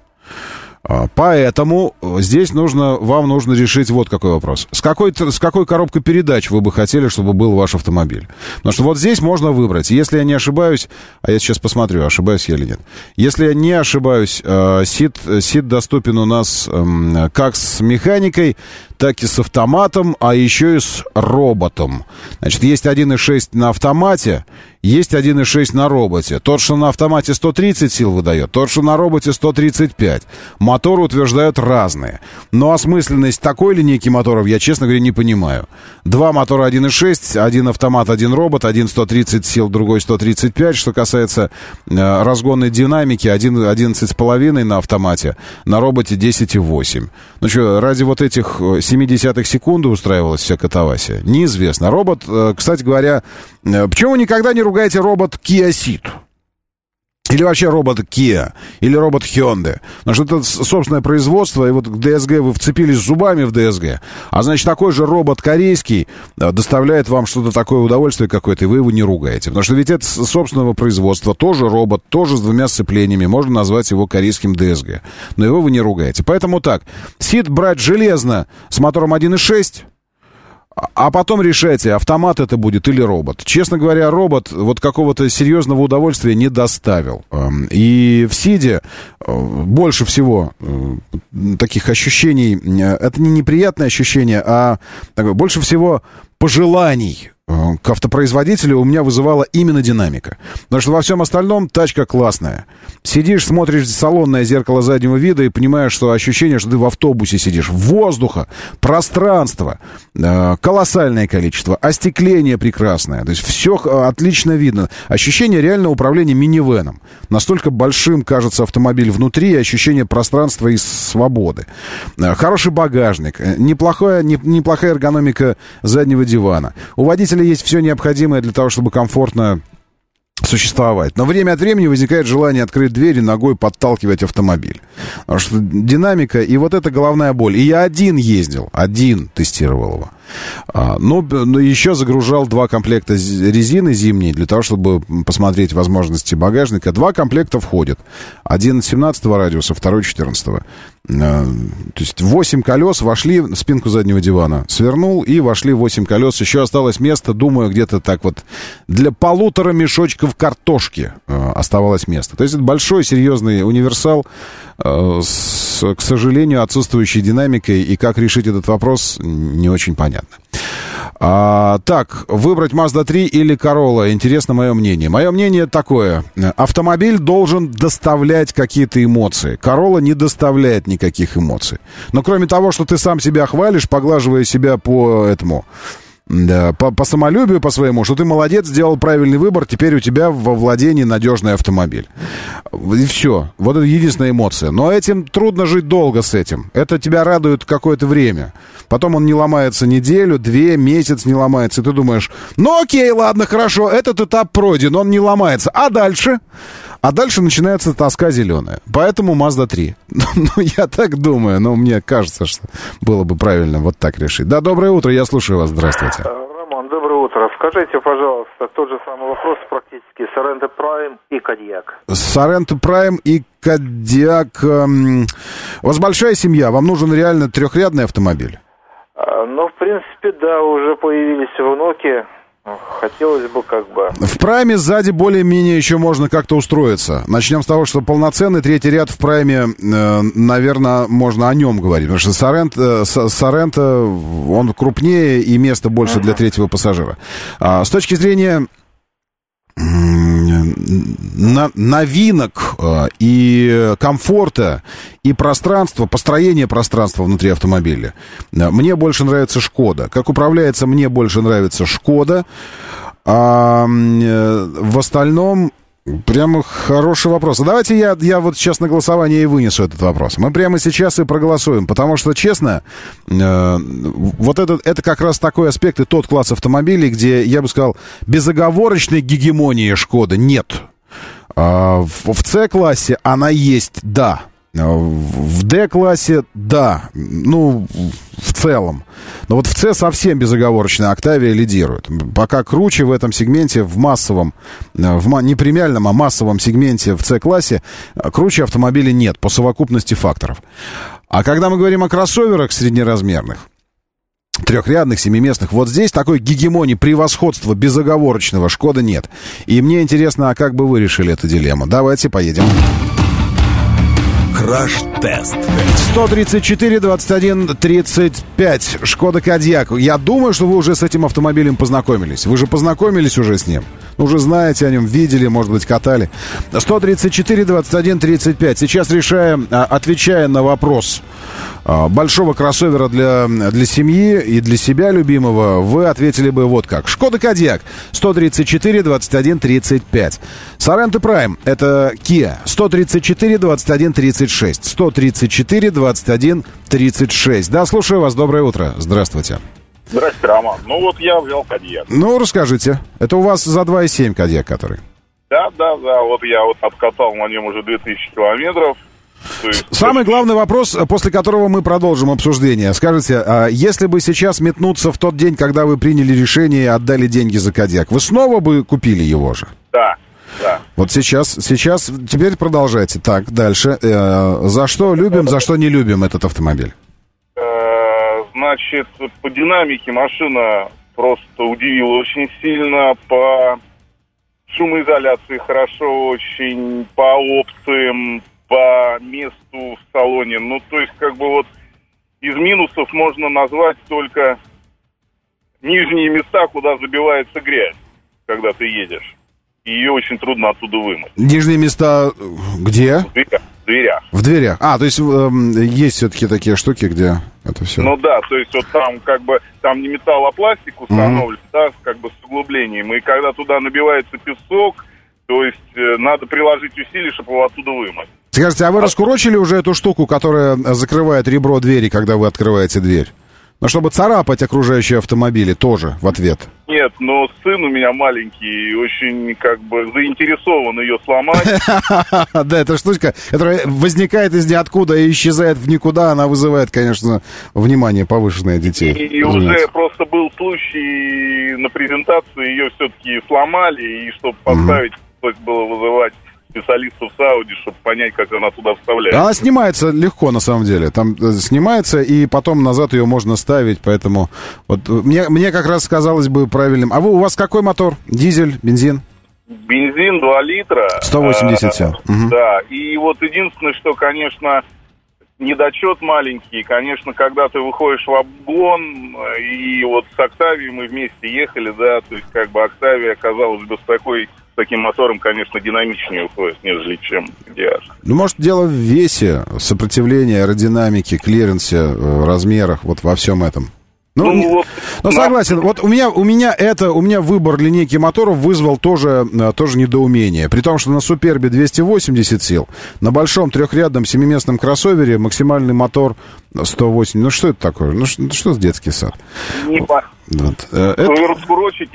Поэтому здесь вам нужно решить вот какой вопрос. С какой коробкой передач вы бы хотели, чтобы был ваш автомобиль? Потому что вот здесь можно выбрать. Если я не ошибаюсь, а я сейчас посмотрю, ошибаюсь я или нет. Если я не ошибаюсь, Сид доступен у нас как с механикой, так и с автоматом, а еще и с роботом. Значит, есть 1.6 на автомате, есть 1.6 на роботе. Тот, что на автомате 130 сил выдает, тот, что на роботе 135. Моторы утверждают разные. Но осмысленность такой линейки моторов я, честно говоря, не понимаю. Два мотора 1.6, один автомат, один робот, один 130 сил, другой 135. Что касается разгонной динамики, 11,5 на автомате, на роботе 10,8. Ну что, ради вот этих 0,7 секунды устраивалась вся катавасия? Неизвестно. Робот, кстати говоря, почему вы никогда не ругаете робот Kia Ceed? Или вообще робот Kia, или робот Hyundai. Потому что это собственное производство, и вот к DSG вы вцепились зубами в DSG. А значит, такой же робот корейский доставляет вам что-то такое удовольствие какое-то, и вы его не ругаете. Потому что ведь это собственного производства, тоже робот, тоже с двумя сцеплениями. Можно назвать его корейским DSG. Но его вы не ругаете. Поэтому так, Ceed брать железно с мотором 1.6... А потом решайте, автомат это будет или робот. Честно говоря, робот вот какого-то серьезного удовольствия не доставил. И в Сиде больше всего таких ощущений, это не неприятные ощущения, а больше всего пожеланий к автопроизводителю у меня вызывала именно динамика. Потому что во всем остальном тачка классная. Сидишь, смотришь в салонное зеркало заднего вида и понимаешь, что ощущение, что ты в автобусе сидишь. Воздуха, пространства, колоссальное количество, остекление прекрасное. То есть все отлично видно. Ощущение реального управления минивэном. Настолько большим кажется автомобиль внутри, ощущение пространства и свободы. Хороший багажник, неплохая эргономика заднего дивана. У водителя есть все необходимое для того, чтобы комфортно существовать. Но время от времени возникает желание открыть дверь и ногой подталкивать автомобиль. Потому что динамика и вот эта головная боль. И я один тестировал его. Но еще загружал 2 комплекта резины зимней для того, чтобы посмотреть возможности багажника. 2 комплекта входят. Один 17-го радиуса, второй 14-го. То есть 8 колес вошли в спинку заднего дивана. Свернул и вошли 8 колес. Еще осталось место, думаю, где-то так вот для 1,5 мешочков картошки оставалось место. То есть это большой, серьезный универсал с, к сожалению, отсутствующей динамикой. И как решить этот вопрос, не очень понятно. Так, выбрать Mazda 3 или Corolla. Интересно мое мнение. Мое мнение такое. Автомобиль должен доставлять какие-то эмоции. Corolla не доставляет никаких эмоций. Но кроме того, что ты сам себя хвалишь, поглаживая себя по этому... Да, по самолюбию по своему, что ты молодец, сделал правильный выбор, теперь у тебя во владении надежный автомобиль. И все. Вот это единственная эмоция. Но этим трудно жить долго с этим. Это тебя радует какое-то время. Потом он не ломается неделю, 2, месяц не ломается. И ты думаешь, ну окей, ладно, хорошо, этот этап пройден, он не ломается. А дальше? А дальше начинается тоска зеленая. Поэтому Mazda 3. Ну, я так думаю, но мне кажется, что было бы правильно вот так решить. Да, доброе утро, я слушаю вас, здравствуйте. Роман, доброе утро. Скажите, пожалуйста, тот же самый вопрос практически. Sorento Prime и Кодиак. Sorento Prime и Кодиак. У вас большая семья, вам нужен реально трехрядный автомобиль? Ну, в принципе, да, уже появились внуки. Хотелось бы как бы... В прайме сзади более-менее еще можно как-то устроиться. Начнем с того, что полноценный третий ряд в прайме, наверное, можно о нем говорить. Потому что Соренто, он крупнее и места больше для третьего пассажира. С точки зрения новинок и комфорта, и пространства, построения пространства внутри автомобиля, мне больше нравится Шкода. Как управляется, мне больше нравится Шкода. А в остальном... Прямо хороший вопрос. А давайте я вот сейчас на голосование и вынесу этот вопрос. Мы прямо сейчас и проголосуем, потому что, честно, вот это как раз такой аспект и тот класс автомобилей, где, я бы сказал, безоговорочной гегемонии Шкода нет. В С-классе она есть, да. В Д-классе, да, ну, в целом. Но вот в С совсем безоговорочно Октавия лидирует. Пока круче в этом сегменте, в массовом, не премиальном, а массовом сегменте в С-классе, круче автомобилей нет по совокупности факторов. А когда мы говорим о кроссоверах среднеразмерных, трехрядных, семиместных, вот здесь такой гегемонии, превосходства безоговорочного Шкода нет. И мне интересно, а как бы вы решили эту дилемму? Давайте поедем. Краш-тест. 134, 21, 35. Шкода Кодиак. Я думаю, что вы уже с этим автомобилем познакомились. Вы же познакомились уже с ним. Уже знаете о нем, видели, может быть, катали. 134, 21, 35. Сейчас решаем, отвечая на вопрос большого кроссовера для семьи и для себя любимого, вы ответили бы вот как. Шкода Кодиак 134, 21, 35. Соренто Прайм, это Kia 134, 21, 36. 134, 21, 36. Да, слушаю вас, доброе утро. Здравствуйте. Здравствуйте, Роман. Ну вот я взял Кодиак. Ну, расскажите. Это у вас за 2,7 Кодиак, который? Да. Вот я вот откатал на нем уже 2000 километров. Самый главный вопрос, после которого мы продолжим обсуждение. Скажите, если бы сейчас метнуться в тот день, когда вы приняли решение и отдали деньги за Кодиак, вы снова бы купили его же? Да. Вот сейчас, теперь продолжайте. Так, дальше. За что любим, за что не любим этот автомобиль? Значит, по динамике машина просто удивила очень сильно, по шумоизоляции хорошо очень, по опциям, по месту в салоне. Ну, то есть, как бы вот из минусов можно назвать только нижние места, куда забивается грязь, когда ты едешь. И ее очень трудно оттуда вымыть. Нижние места где? В дверях. В дверях. То есть есть все-таки такие штуки, где это все... Ну да, то есть вот там как бы, там не металл, а пластик установлен, да, как бы с углублением. И когда туда набивается песок, то есть надо приложить усилия, чтобы его оттуда вымыть. Скажите, а вы раскурочили уже эту штуку, которая закрывает ребро двери, когда вы открываете дверь? Ну, чтобы царапать окружающие автомобили тоже в ответ. Нет, но сын у меня маленький, очень как бы заинтересован ее сломать. Да, эта штучка, которая возникает из ниоткуда и исчезает в никуда, она вызывает, конечно, внимание повышенное детей. И уже просто был случай на презентации, ее все-таки сломали, и чтобы поставить, пришлось было вызывать специалистов с Audi, чтобы понять, как она туда вставляется. Она снимается легко, на самом деле. Там снимается, и потом назад ее можно ставить, поэтому вот мне как раз казалось бы правильным. А у вас какой мотор? Дизель, бензин? Бензин 2 литра. 187. Да, и вот единственное, что, конечно, недочет маленький, конечно, когда ты выходишь в обгон, и вот с Октавией мы вместе ехали, да, то есть как бы Октавия, казалось бы, с таким мотором, конечно, динамичнее уходит, нежели чем Кодиак. Ну, может, дело в весе, сопротивлении, аэродинамике, клиренсе, размерах, вот во всем этом. Ну, согласен. Вот у меня выбор линейки моторов вызвал тоже недоумение. При том, что на Супербе 280 сил, на большом трехрядном семиместном кроссовере максимальный мотор 108. Ну, что это такое? Ну, что за детский сад? Вот.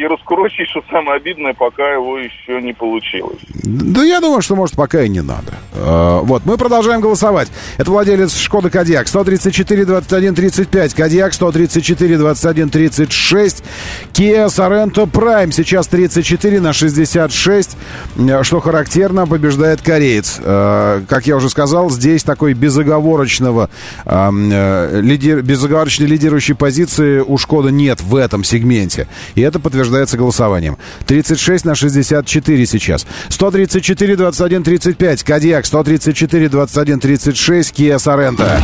Раскурочить, что самое обидное, пока его еще не получилось. Да я думаю, что, может, пока и не надо. Вот, мы продолжаем голосовать. Это владелец Шкоды Кодиак 134 21 35, Кодиак 134 21 36, Kia Sorento Prime сейчас 34 на 66. Что характерно, побеждает кореец. Как я уже сказал, здесь такой безоговорочной лидирующей позиции у Шкоды нет в этом сегменте. И это подтверждается голосованием. 36 на 64 сейчас. 134 21 35, Кодиак 134 21 36, Kia Sorento.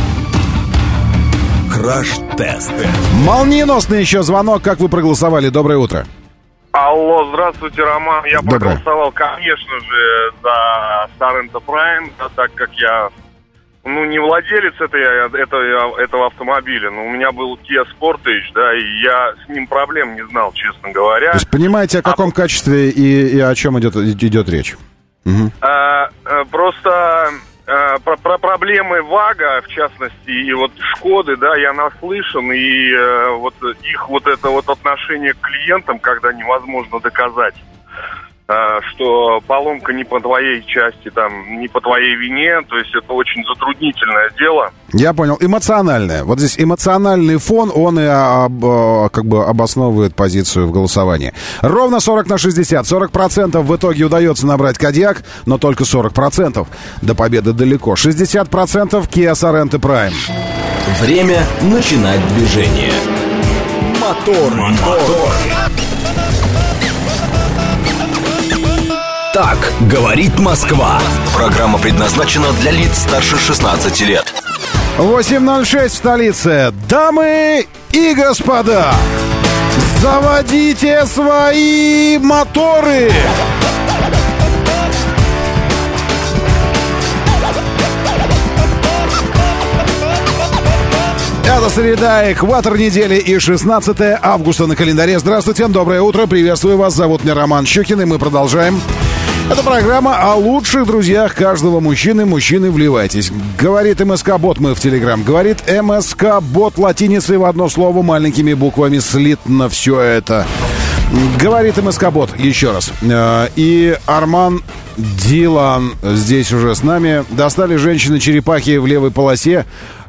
Краш-тест. Молниеносный еще звонок. Как вы проголосовали? Доброе утро. Алло, здравствуйте, Роман. Я Доброе. проголосовал, конечно же, за Sorento Prime, так как я, не владелец этого автомобиля, но у меня был Kia Sportage, да, и я с ним проблем не знал, честно говоря. То есть понимаете, о каком качестве и о чем идет речь? Угу. Просто про проблемы ВАГа, в частности, и вот Шкоды, да, я наслышан, и вот их вот это вот отношение к клиентам, когда невозможно доказать, что поломка не по твоей части, там, не по твоей вине, то есть это очень затруднительное дело. Я понял. Эмоциональное. Вот здесь эмоциональный фон, он и как бы обосновывает позицию в голосовании. Ровно 40 на 60. 40% в итоге удается набрать Кодиак, но только 40%. До победы далеко. 60% Kia Sorento Prime. Время начинать движение. Мотор. Так говорит Москва. Программа предназначена для лиц старше 16 лет. 8:06 в столице. Дамы и господа, заводите свои моторы. Это среда, экватор недели и 16 августа на календаре. Здравствуйте, доброе утро, приветствую вас. Зовут меня Роман Щукин, и мы продолжаем. Это программа о лучших друзьях каждого мужчины. Мужчины, вливайтесь. Говорит МСК-бот, мы в Телеграм. Говорит МСК-бот латиницей в одно слово, маленькими буквами слитно все это. Говорит МСК-бот, еще раз. И Арман Дилан здесь уже с нами. Достали женщины-черепахи в левой полосе.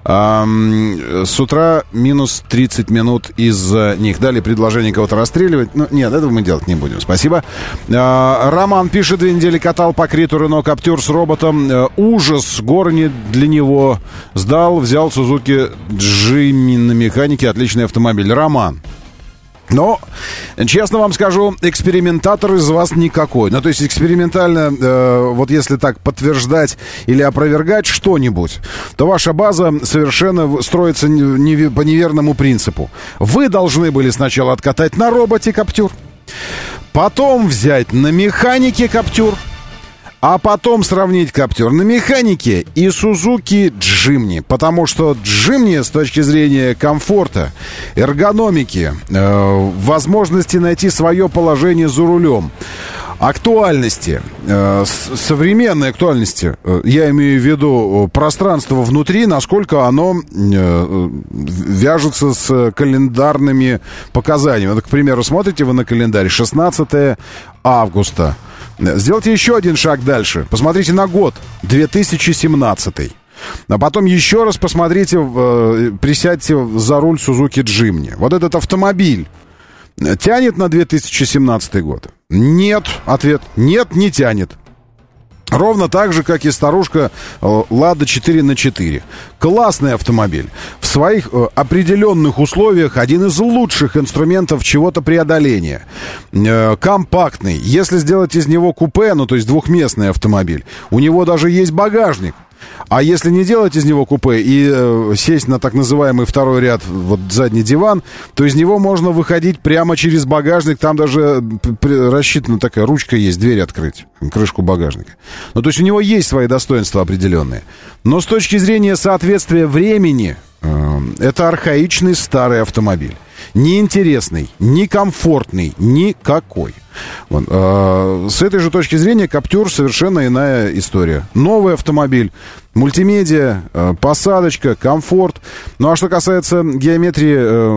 С утра минус 30 минут из-за них. Дали предложение кого-то расстреливать. Нет, этого мы делать не будем. Спасибо. Роман пишет: 2 недели катал по Криту Рено Каптюр с роботом. Ужас. Горни для него. Сдал, взял Сузуки Джимми на механике. Отличный автомобиль. Роман. Но, честно вам скажу, экспериментатор из вас никакой. То есть экспериментально, вот если так подтверждать или опровергать что-нибудь, то ваша база совершенно строится по неверному принципу. Вы должны были сначала откатать на роботе Каптюр, потом взять на механике Каптюр, а потом сравнить Каптюр на механике и Сузуки Джимни. Потому что Джимни с точки зрения комфорта, эргономики, возможности найти свое положение за рулем, актуальности, современной актуальности, я имею в виду пространство внутри, насколько оно вяжется с календарными показаниями. Вот, к примеру, смотрите вы на календарь 16 августа. Сделайте еще один шаг дальше. Посмотрите на год 2017. А потом еще раз посмотрите, присядьте за руль Сузуки Джимни. Вот этот автомобиль тянет на 2017 год? Нет. Ответ: нет, не тянет. Ровно так же, как и старушка Лада 4х4. Классный автомобиль. В своих определенных условиях один из лучших инструментов чего-то преодоления. Компактный. Если сделать из него купе, то есть двухместный автомобиль, у него даже есть багажник. А если не делать из него купе и сесть на так называемый второй ряд, вот задний диван, то из него можно выходить прямо через багажник. Там даже рассчитана такая ручка есть, дверь открыть, крышку багажника. То есть у него есть свои достоинства определенные. Но с точки зрения соответствия времени, это архаичный старый автомобиль. Неинтересный, некомфортный, никакой. С этой же точки зрения Каптюр совершенно иная история. Новый автомобиль, мультимедиа, посадочка, комфорт. А что касается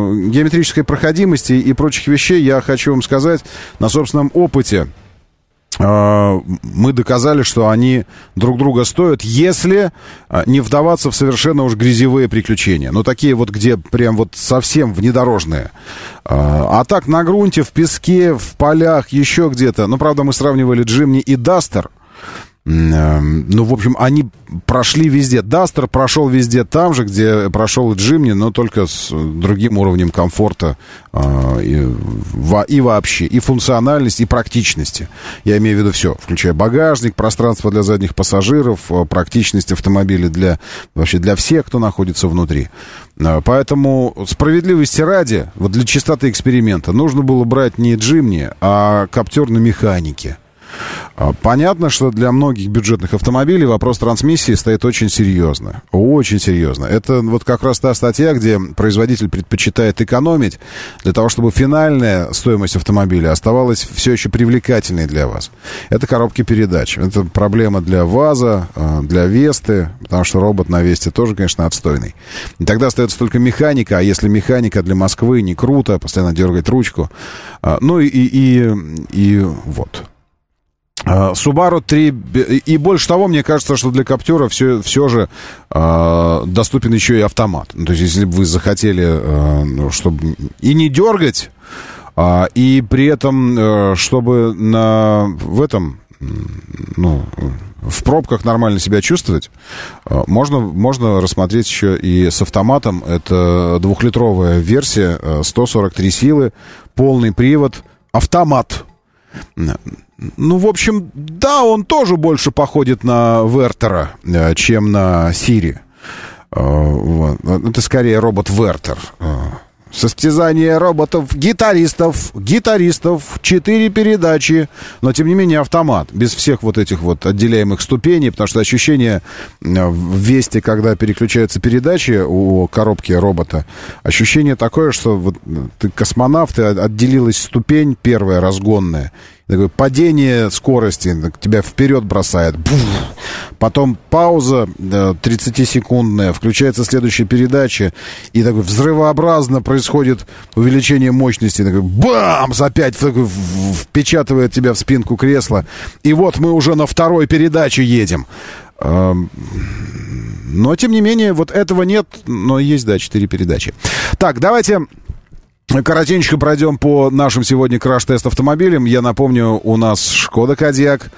геометрической проходимости и прочих вещей, я хочу вам сказать на собственном опыте. мы доказали, что они друг друга стоят, если не вдаваться в совершенно уж грязевые приключения. Ну, такие вот, где прям вот совсем внедорожные. А так на грунте, в песке, в полях, еще где-то. Ну, правда, мы сравнивали Джимни и Дастер. Ну, в общем, они прошли везде. Дастер прошел везде там же, где прошел и Джимни, но только с другим уровнем комфорта и вообще, и функциональности, и практичности. Я имею в виду все, включая багажник, пространство для задних пассажиров, практичность автомобиля вообще для всех, кто находится внутри. Поэтому, справедливости ради, вот для чистоты эксперимента, нужно было брать не Джимни, а Каптюр на механике. Понятно, что для многих бюджетных автомобилей вопрос трансмиссии стоит очень серьезно. Очень серьезно. Это вот как раз та статья, где производитель предпочитает экономить для того, чтобы финальная стоимость автомобиля оставалась все еще привлекательной для вас. Это коробки передач. Это проблема для ВАЗа, для Весты, потому что робот на Весте тоже, конечно, отстойный. И тогда остается только механика, а если механика для Москвы не круто, постоянно дергать ручку. Ну и вот. Subaru 3, и больше того, мне кажется, что для Каптюра все же доступен еще и автомат. То есть, если бы вы захотели, чтобы и не дергать, и при этом, чтобы в пробках нормально себя чувствовать, можно рассмотреть еще и с автоматом. Это 2-литровая версия, 143 силы, полный привод, автомат. Ну, в общем, да, он тоже больше походит на Вертера, чем на Сири. Это скорее робот-Вертер. Состязание роботов-гитаристов, 4 передачи, но, тем не менее, автомат, без всех вот этих вот отделяемых ступеней, потому что ощущение в Весте, когда переключаются передачи у коробки робота, ощущение такое, что вот ты космонавт, и отделилась ступень первая, разгонная, такое падение скорости, тебя вперед бросает. Потом пауза 30-секундная, включается следующая передача, и такой взрывообразно происходит увеличение мощности. Такой бамс! Опять впечатывает тебя в спинку кресла. И вот мы уже на второй передаче едем. Но, тем не менее, вот этого нет, но есть, да, 4 передачи. Так, давайте коротенько пройдем по нашим сегодня краш-тест автомобилям. Я напомню, у нас Шкода Кодиак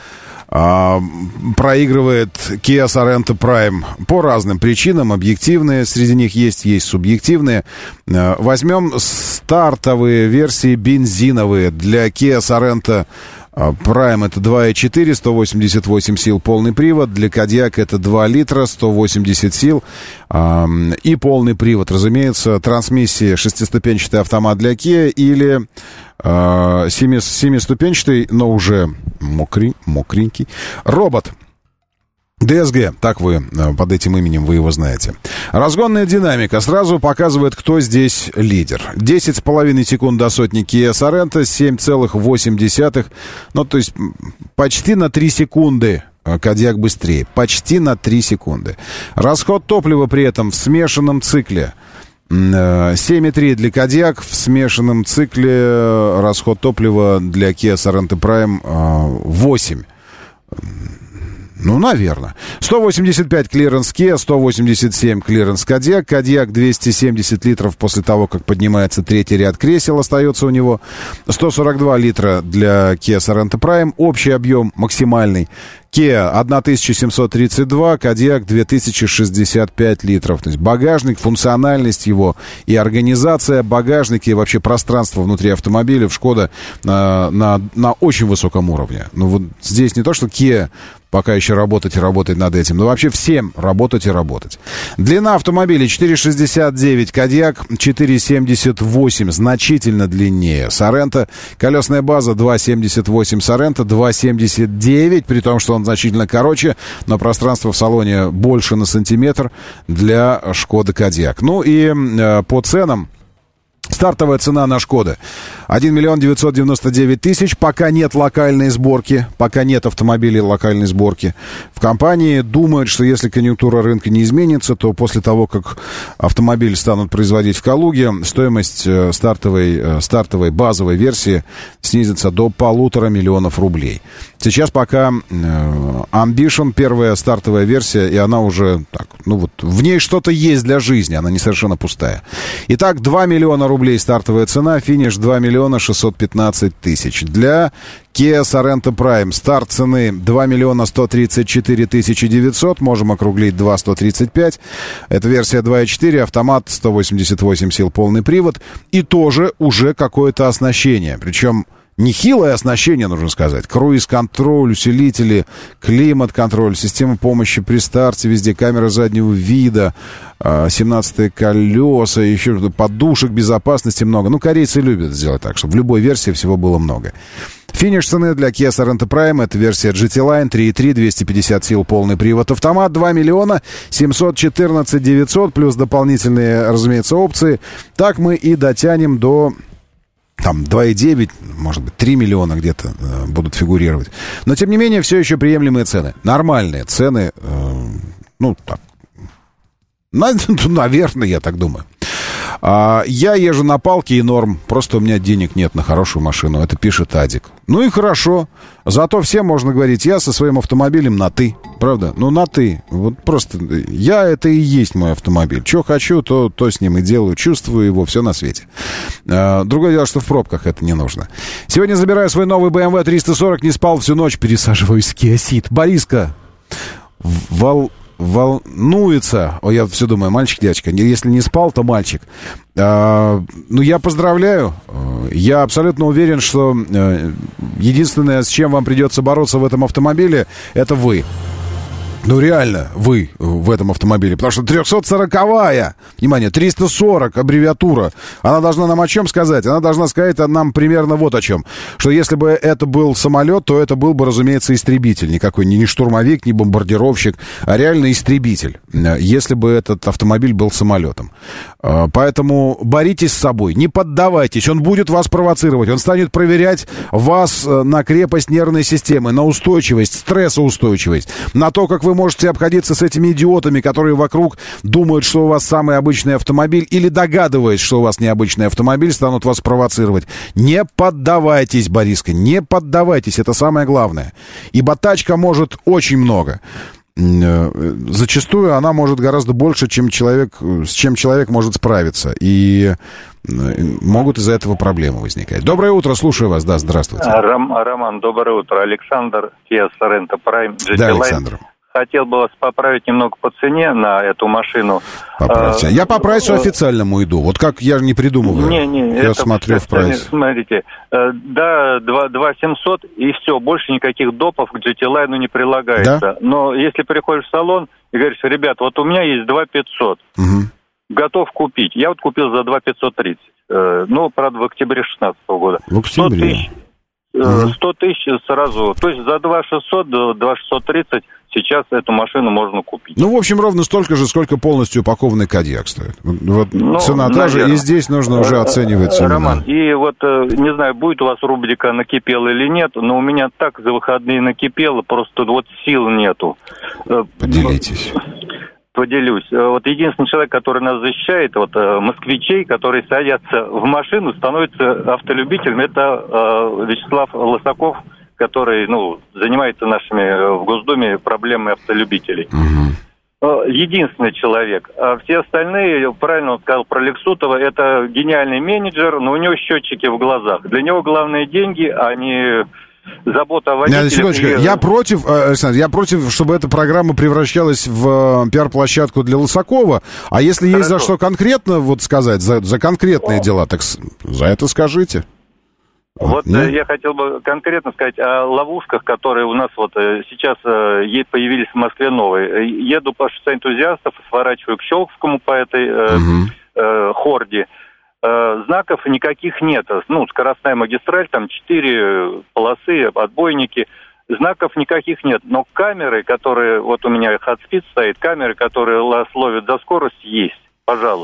проигрывает Kia Sorento Prime по разным причинам. Объективные, среди них есть субъективные. Возьмем стартовые версии бензиновые. Для Kia Sorento Prime это 2.4, 188 сил, полный привод. Для Кодиак это 2 литра, 180 сил и полный привод. Разумеется, трансмиссия, 6-ступенчатый автомат для Kia или 7-ступенчатый, но уже мокренький робот. DSG, так вы под этим именем вы его знаете. Разгонная динамика сразу показывает, кто здесь лидер. 10,5 секунд до сотни Kia Sorento, 7,8. Ну, то есть почти на 3 секунды Кодиак быстрее. Почти на 3 секунды. Расход топлива при этом в смешанном цикле 7,3 для Кодиак. В смешанном цикле расход топлива для Kia Sorento Prime 8. Ну, наверное. 185 клиренс Kia, 187 клиренс Кодиак. Кодиак 270 литров после того, как поднимается третий ряд кресел, остается у него. 142 литра для Kia Sorento Prime. Общий объем максимальный. Kia 1732, Кодиак 2065 литров. То есть багажник, функциональность его и организация багажника и вообще пространство внутри автомобиля в Шкода на очень высоком уровне. Ну вот здесь не то, что Kia пока еще работать и работать над этим, но вообще всем работать и работать. Длина автомобиля 4,69, Кодиак 4,78, значительно длиннее. Sorento, колесная база 2,78, Sorento 2,79, при том, что он значительно короче, но пространство в салоне больше на сантиметр для Шкода Кодиак. Ну и по ценам. Стартовая цена на Шкоды 1 999 000. Пока нет локальной сборки, пока нет автомобилей локальной сборки. В компании думают, что если конъюнктура рынка не изменится, то после того, как автомобиль станут производить в Калуге, стоимость стартовой базовой версии снизится до 1,5 миллиона рублей. Сейчас пока Ambition, первая стартовая версия, и она уже так, в ней что-то есть для жизни, она не совершенно пустая. Итак, 2 миллиона рублей стартовая цена, финиш 2 миллиона 615 тысяч. Для Kia Sorento Prime старт цены 2 миллиона 134 тысячи 900, можем округлить 2 135. Это версия 2.4, автомат, 188 сил, полный привод, и тоже уже какое-то оснащение, причем нехилое оснащение, нужно сказать. Круиз-контроль, усилители, климат-контроль, система помощи при старте, везде камера заднего вида, 17-е колеса, еще подушек безопасности много. Корейцы любят сделать так, чтобы в любой версии всего было много. Финиш цены для Kia Sorento Prime — это версия GT-Line 3.3, 250 сил, полный привод, автомат, 2 миллиона 714 900, плюс дополнительные, разумеется, опции. Так мы и дотянем до... 2,9, может быть, 3 миллиона где-то будут фигурировать. Но, тем не менее, все еще приемлемые цены. Нормальные цены, наверное, я так думаю. Я езжу на палке и норм. Просто у меня денег нет на хорошую машину. Это пишет Адик. Ну и хорошо. Зато всем можно говорить: я со своим автомобилем на «ты». Правда? На «ты». Вот просто я — это и есть мой автомобиль. Что хочу, то с ним и делаю. Чувствую его, все на свете. Другое дело, что в пробках это не нужно. Сегодня забираю свой новый BMW 340. Не спал всю ночь. Пересаживаюсь в Kia Ceed. Бориска волнуется. Я все думаю, мальчик, девочка. Если не спал, то мальчик. Я поздравляю. Я абсолютно уверен, что единственное, с чем вам придется бороться в этом автомобиле, это вы. Реально, вы в этом автомобиле. Потому что 340-я, внимание, 340, аббревиатура. Она должна нам о чем сказать? Она должна сказать нам примерно вот о чем. Что если бы это был самолет, то это был бы, разумеется, истребитель. Никакой не штурмовик, не бомбардировщик, а реально истребитель. Если бы этот автомобиль был самолетом. Поэтому боритесь с собой, не поддавайтесь. Он будет вас провоцировать. Он станет проверять вас на крепость нервной системы, на устойчивость, стрессоустойчивость, на то, как вы можете обходиться с этими идиотами, которые вокруг думают, что у вас самый обычный автомобиль, или догадываясь, что у вас необычный автомобиль, станут вас провоцировать. Не поддавайтесь, Бориска, не поддавайтесь, это самое главное. Ибо тачка может очень много. Зачастую она может гораздо больше, с чем человек может справиться. И могут из-за этого проблемы возникать. Доброе утро, слушаю вас. Да, здравствуйте. Роман, доброе утро. Александр, Kia Sorento Prime, GT-Line. Да, Александр. Хотел бы вас поправить немного по цене на эту машину. Поправьте. Я по прайсу официальному иду. Вот как я не придумываю. Я смотрю в прайс. Смотрите, 2700 и все, больше никаких допов к GT-Line не прилагается. Да? Но если приходишь в салон и говоришь: ребят, вот у меня есть 2500, готов купить. Я вот купил за 2530. Правда, в октябре 2016 года. В октябре? 100 тысяч сразу. То есть за 2600 до 2630 сейчас эту машину можно купить. В общем, ровно столько же, сколько полностью упакованный Кодиак стоит. Цена та же, и здесь нужно уже оценивать цену. Роман, и не знаю, будет у вас рубрика «Накипело» или нет, но у меня так за выходные накипело, просто сил нету. Поделитесь. Поделюсь. Единственный человек, который нас защищает, москвичей, которые садятся в машину, становятся автолюбителем, это Вячеслав Лысаков, который, занимается нашими в Госдуме проблемами автолюбителей. Единственный человек. А все остальные, правильно он сказал про Лексутова, это гениальный менеджер, но у него счетчики в глазах. Для него главные деньги, а не забота о водителях. Секундочку, я против, Александр, чтобы эта программа превращалась в пиар-площадку для Лысакова. А если есть за что конкретно сказать, за конкретные дела, так за это скажите. Я хотел бы конкретно сказать о ловушках, которые у нас сейчас появились в Москве новые. Еду по шоссе Энтузиастов, сворачиваю к Щелковскому по этой хорде. Знаков никаких нет. Скоростная магистраль, там 4 полосы, отбойники. Знаков никаких нет. Но камеры, которые, у меня Hotspot стоит, камеры, которые ловят за скорость, есть. Пожалуйста.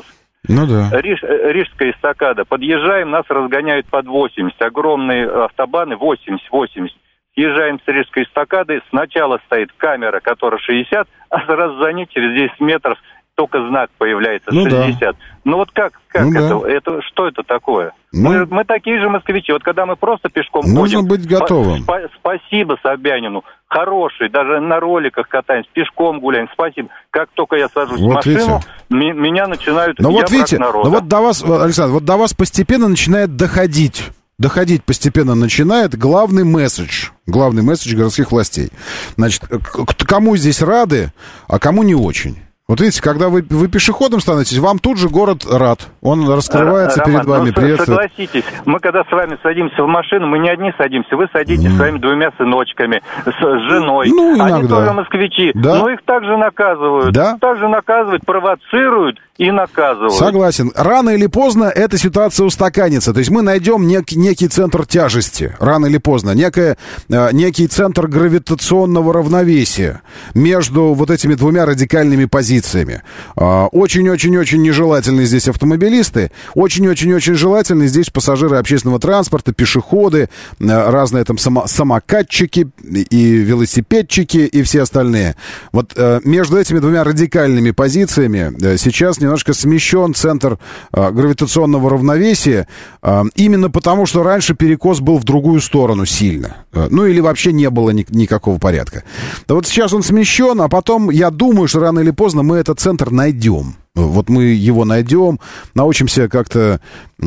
Ну да. Рижская эстакада. Подъезжаем, нас разгоняют под 80. Огромные автобаны 80. Съезжаем с Рижской эстакады. Сначала стоит камера, которая 60, а сразу за ней через 10 метров только знак появляется 60. Да. Ну вот как это, что это такое? Мы такие же москвичи. Вот когда мы просто пешком ходим... Нужно быть готовым. Спасибо Собянину. Хороший, даже на роликах катаемся, пешком гуляем. Спасибо. Как только я сажусь в машину, меня начинают... Но вот видите, вот до вас, Александр, вот до вас постепенно начинает доходить постепенно начинает главный месседж городских властей. Значит, кому здесь рады, а кому не очень. Вот видите, когда вы пешеходом становитесь, вам тут же город рад. Он раскрывается перед вами, приветствует. Согласитесь, мы когда с вами садимся в машину, мы не одни садимся, вы садитесь с своими 2 сыночками, с женой. Ну, иногда. Они тоже москвичи, да? Но их также наказывают. Да? Также наказывают, провоцируют и наказывают. Согласен. Рано или поздно эта ситуация устаканится. То есть мы найдем некий центр тяжести. Рано или поздно. Некий центр гравитационного равновесия между вот этими 2 радикальными позициями. Очень-очень-очень нежелательны здесь автомобилисты. Очень-очень-очень желательны здесь пассажиры общественного транспорта, пешеходы, разные там самокатчики и велосипедчики и все остальные. Вот между этими 2 радикальными позициями сейчас немножко смещен центр гравитационного равновесия, именно потому, что раньше перекос был в другую сторону сильно. Ну, или вообще не было никакого порядка. Да вот сейчас он смещен, а потом, я думаю, что рано или поздно мы этот центр найдем. Вот мы его найдем, научимся как-то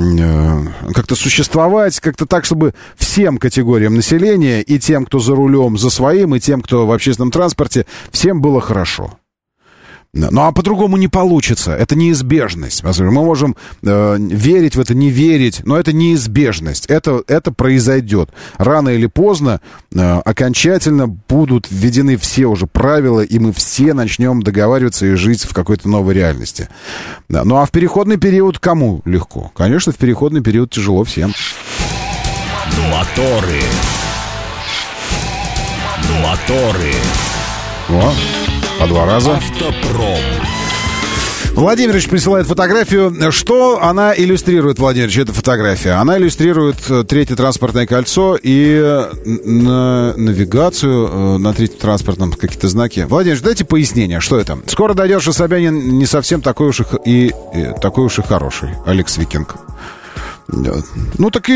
существовать, как-то так, чтобы всем категориям населения, и тем, кто за рулем, за своим, и тем, кто в общественном транспорте, всем было хорошо. Ну, а по-другому не получится. Это неизбежность. Мы можем верить в это, не верить, но это неизбежность. Это произойдет. Рано или поздно окончательно будут введены все уже правила, и мы все начнем договариваться и жить в какой-то новой реальности. Ну, а в переходный период кому легко? Конечно, в переходный период тяжело всем. Моторы. О, по 2 раза. Автопром. Владимирович присылает фотографию. Что она иллюстрирует, Владимирович, эта фотография? Она иллюстрирует 3-е транспортное кольцо и навигацию на 3-м транспортном, какие-то знаки. Владимирович, дайте пояснение, что это? Скоро дойдешь, что Собянин не совсем такой уж и хороший. Алекс Викинг. Ну, так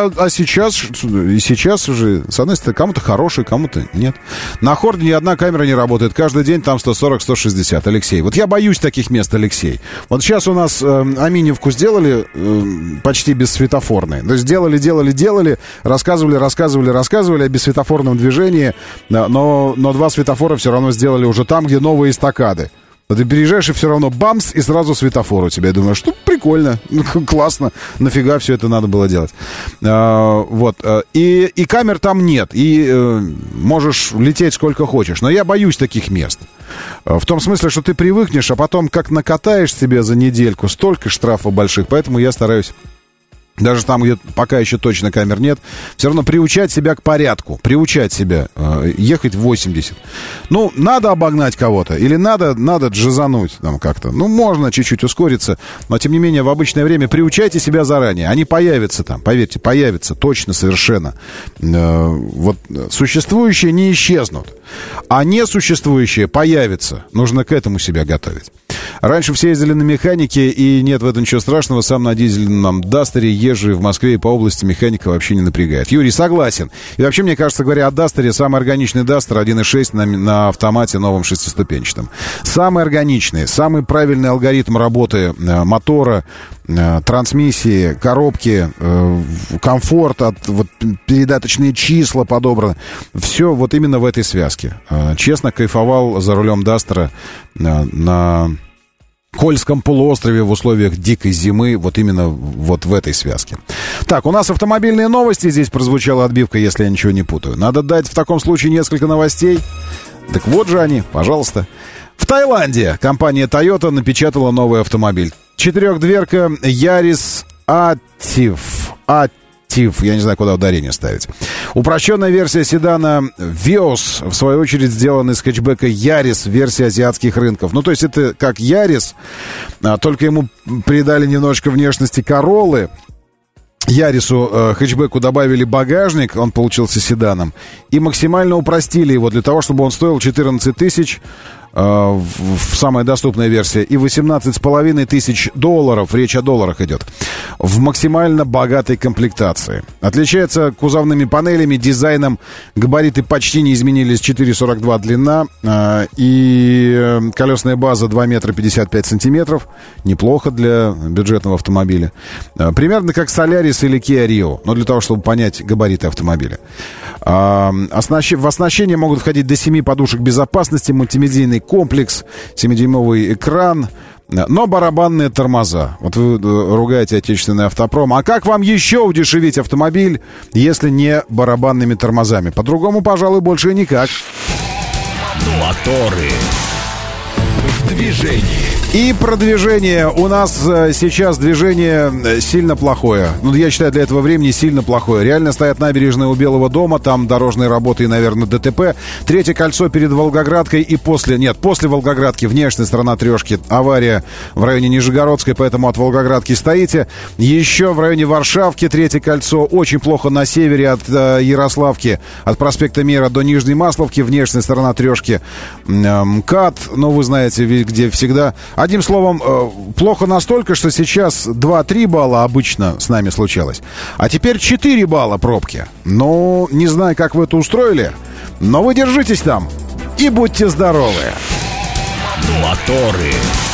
сейчас уже, с одной стороны, кому-то хороший, кому-то нет. На Хорде ни одна камера не работает. Каждый день там 140-160. Алексей. Вот я боюсь таких мест, Алексей. Вот сейчас у нас Аминевку сделали почти бессветофорной. То есть делали, рассказывали о бессветофорном движении, но 2 светофора все равно сделали уже там, где новые эстакады. Ты переезжаешь, и все равно бамс, и сразу светофор у тебя. Я думаю, что прикольно, классно, нафига все это надо было делать. И камер там нет, и можешь лететь сколько хочешь. Но я боюсь таких мест. В том смысле, что ты привыкнешь, а потом как накатаешь себе за недельку, столько штрафов больших, поэтому я стараюсь... Даже там, где пока еще точно камер нет, все равно приучать себя к порядку, ехать в 80. Ну, надо обогнать кого-то, или надо джазануть там как-то. Ну, можно чуть-чуть ускориться, но, тем не менее, в обычное время приучайте себя заранее. Они появятся там, поверьте, появятся, точно, совершенно. Вот существующие не исчезнут, а несуществующие появятся. Нужно к этому себя готовить. Раньше все ездили на механике, и нет в этом ничего страшного. Сам на дизельном Дастере езжу в Москве и по области, механика вообще не напрягает. Юрий, согласен. И вообще, мне кажется, говоря о Дастере, самый органичный Дастер 1.6 на автомате новом 6-ступенчатом. Самый органичный, самый правильный алгоритм работы мотора, трансмиссии, коробки, комфорт, передаточные числа подобраны. Все вот именно в этой связке. Честно, кайфовал за рулем Дастера на Кольском полуострове в условиях дикой зимы, вот именно вот в этой связке. Так, у нас автомобильные новости, здесь прозвучала отбивка, если я ничего не путаю. Надо дать в таком случае несколько новостей. Так вот же они, пожалуйста. В Таиланде компания Toyota напечатала новый автомобиль. 4-дверка Yaris Active. Я не знаю, куда ударение ставить. Упрощенная версия седана Vios, в свою очередь, сделана из хэтчбека Yaris в версии азиатских рынков. Ну, то есть это как Yaris, только ему придали немножечко внешности Короллы. Ярису, хэтчбеку добавили багажник, он получился седаном, и максимально упростили его для того, чтобы он стоил 14 тысяч, самая доступная версия, и 18,5 тысяч долларов, речь о долларах идет, в максимально богатой комплектации. Отличается кузовными панелями, дизайном, габариты почти не изменились, 4,42 длина, и колесная база 2 метра 55 сантиметров, неплохо для бюджетного автомобиля. Примерно как Solaris или Kia Rio, но для того, чтобы понять габариты автомобиля. В оснащение могут входить до 7 подушек безопасности, мультимедийный комплекс, 7-дюймовый экран, но барабанные тормоза. Вот вы ругаете отечественный автопром. А как вам еще удешевить автомобиль, если не барабанными тормозами? По-другому, пожалуй, больше и никак. Моторы в движении. И про движение. У нас сейчас движение сильно плохое. Ну, я считаю, для этого времени сильно плохое. Реально стоят набережные у Белого дома. Там дорожные работы и, наверное, ДТП. Третье кольцо перед Волгоградкой и после Волгоградки, внешняя сторона трешки. Авария в районе Нижегородской, поэтому от Волгоградки стоите. Еще в районе Варшавки третье кольцо. Очень плохо на севере от Ярославки, от проспекта Мира до Нижней Масловки. Внешняя сторона трешки. МКАД, ну, вы знаете, где всегда... Одним словом, плохо настолько, что сейчас 2-3 балла обычно с нами случалось. А теперь 4 балла пробки. Ну, не знаю, как вы это устроили, но вы держитесь там и будьте здоровы. Моторы.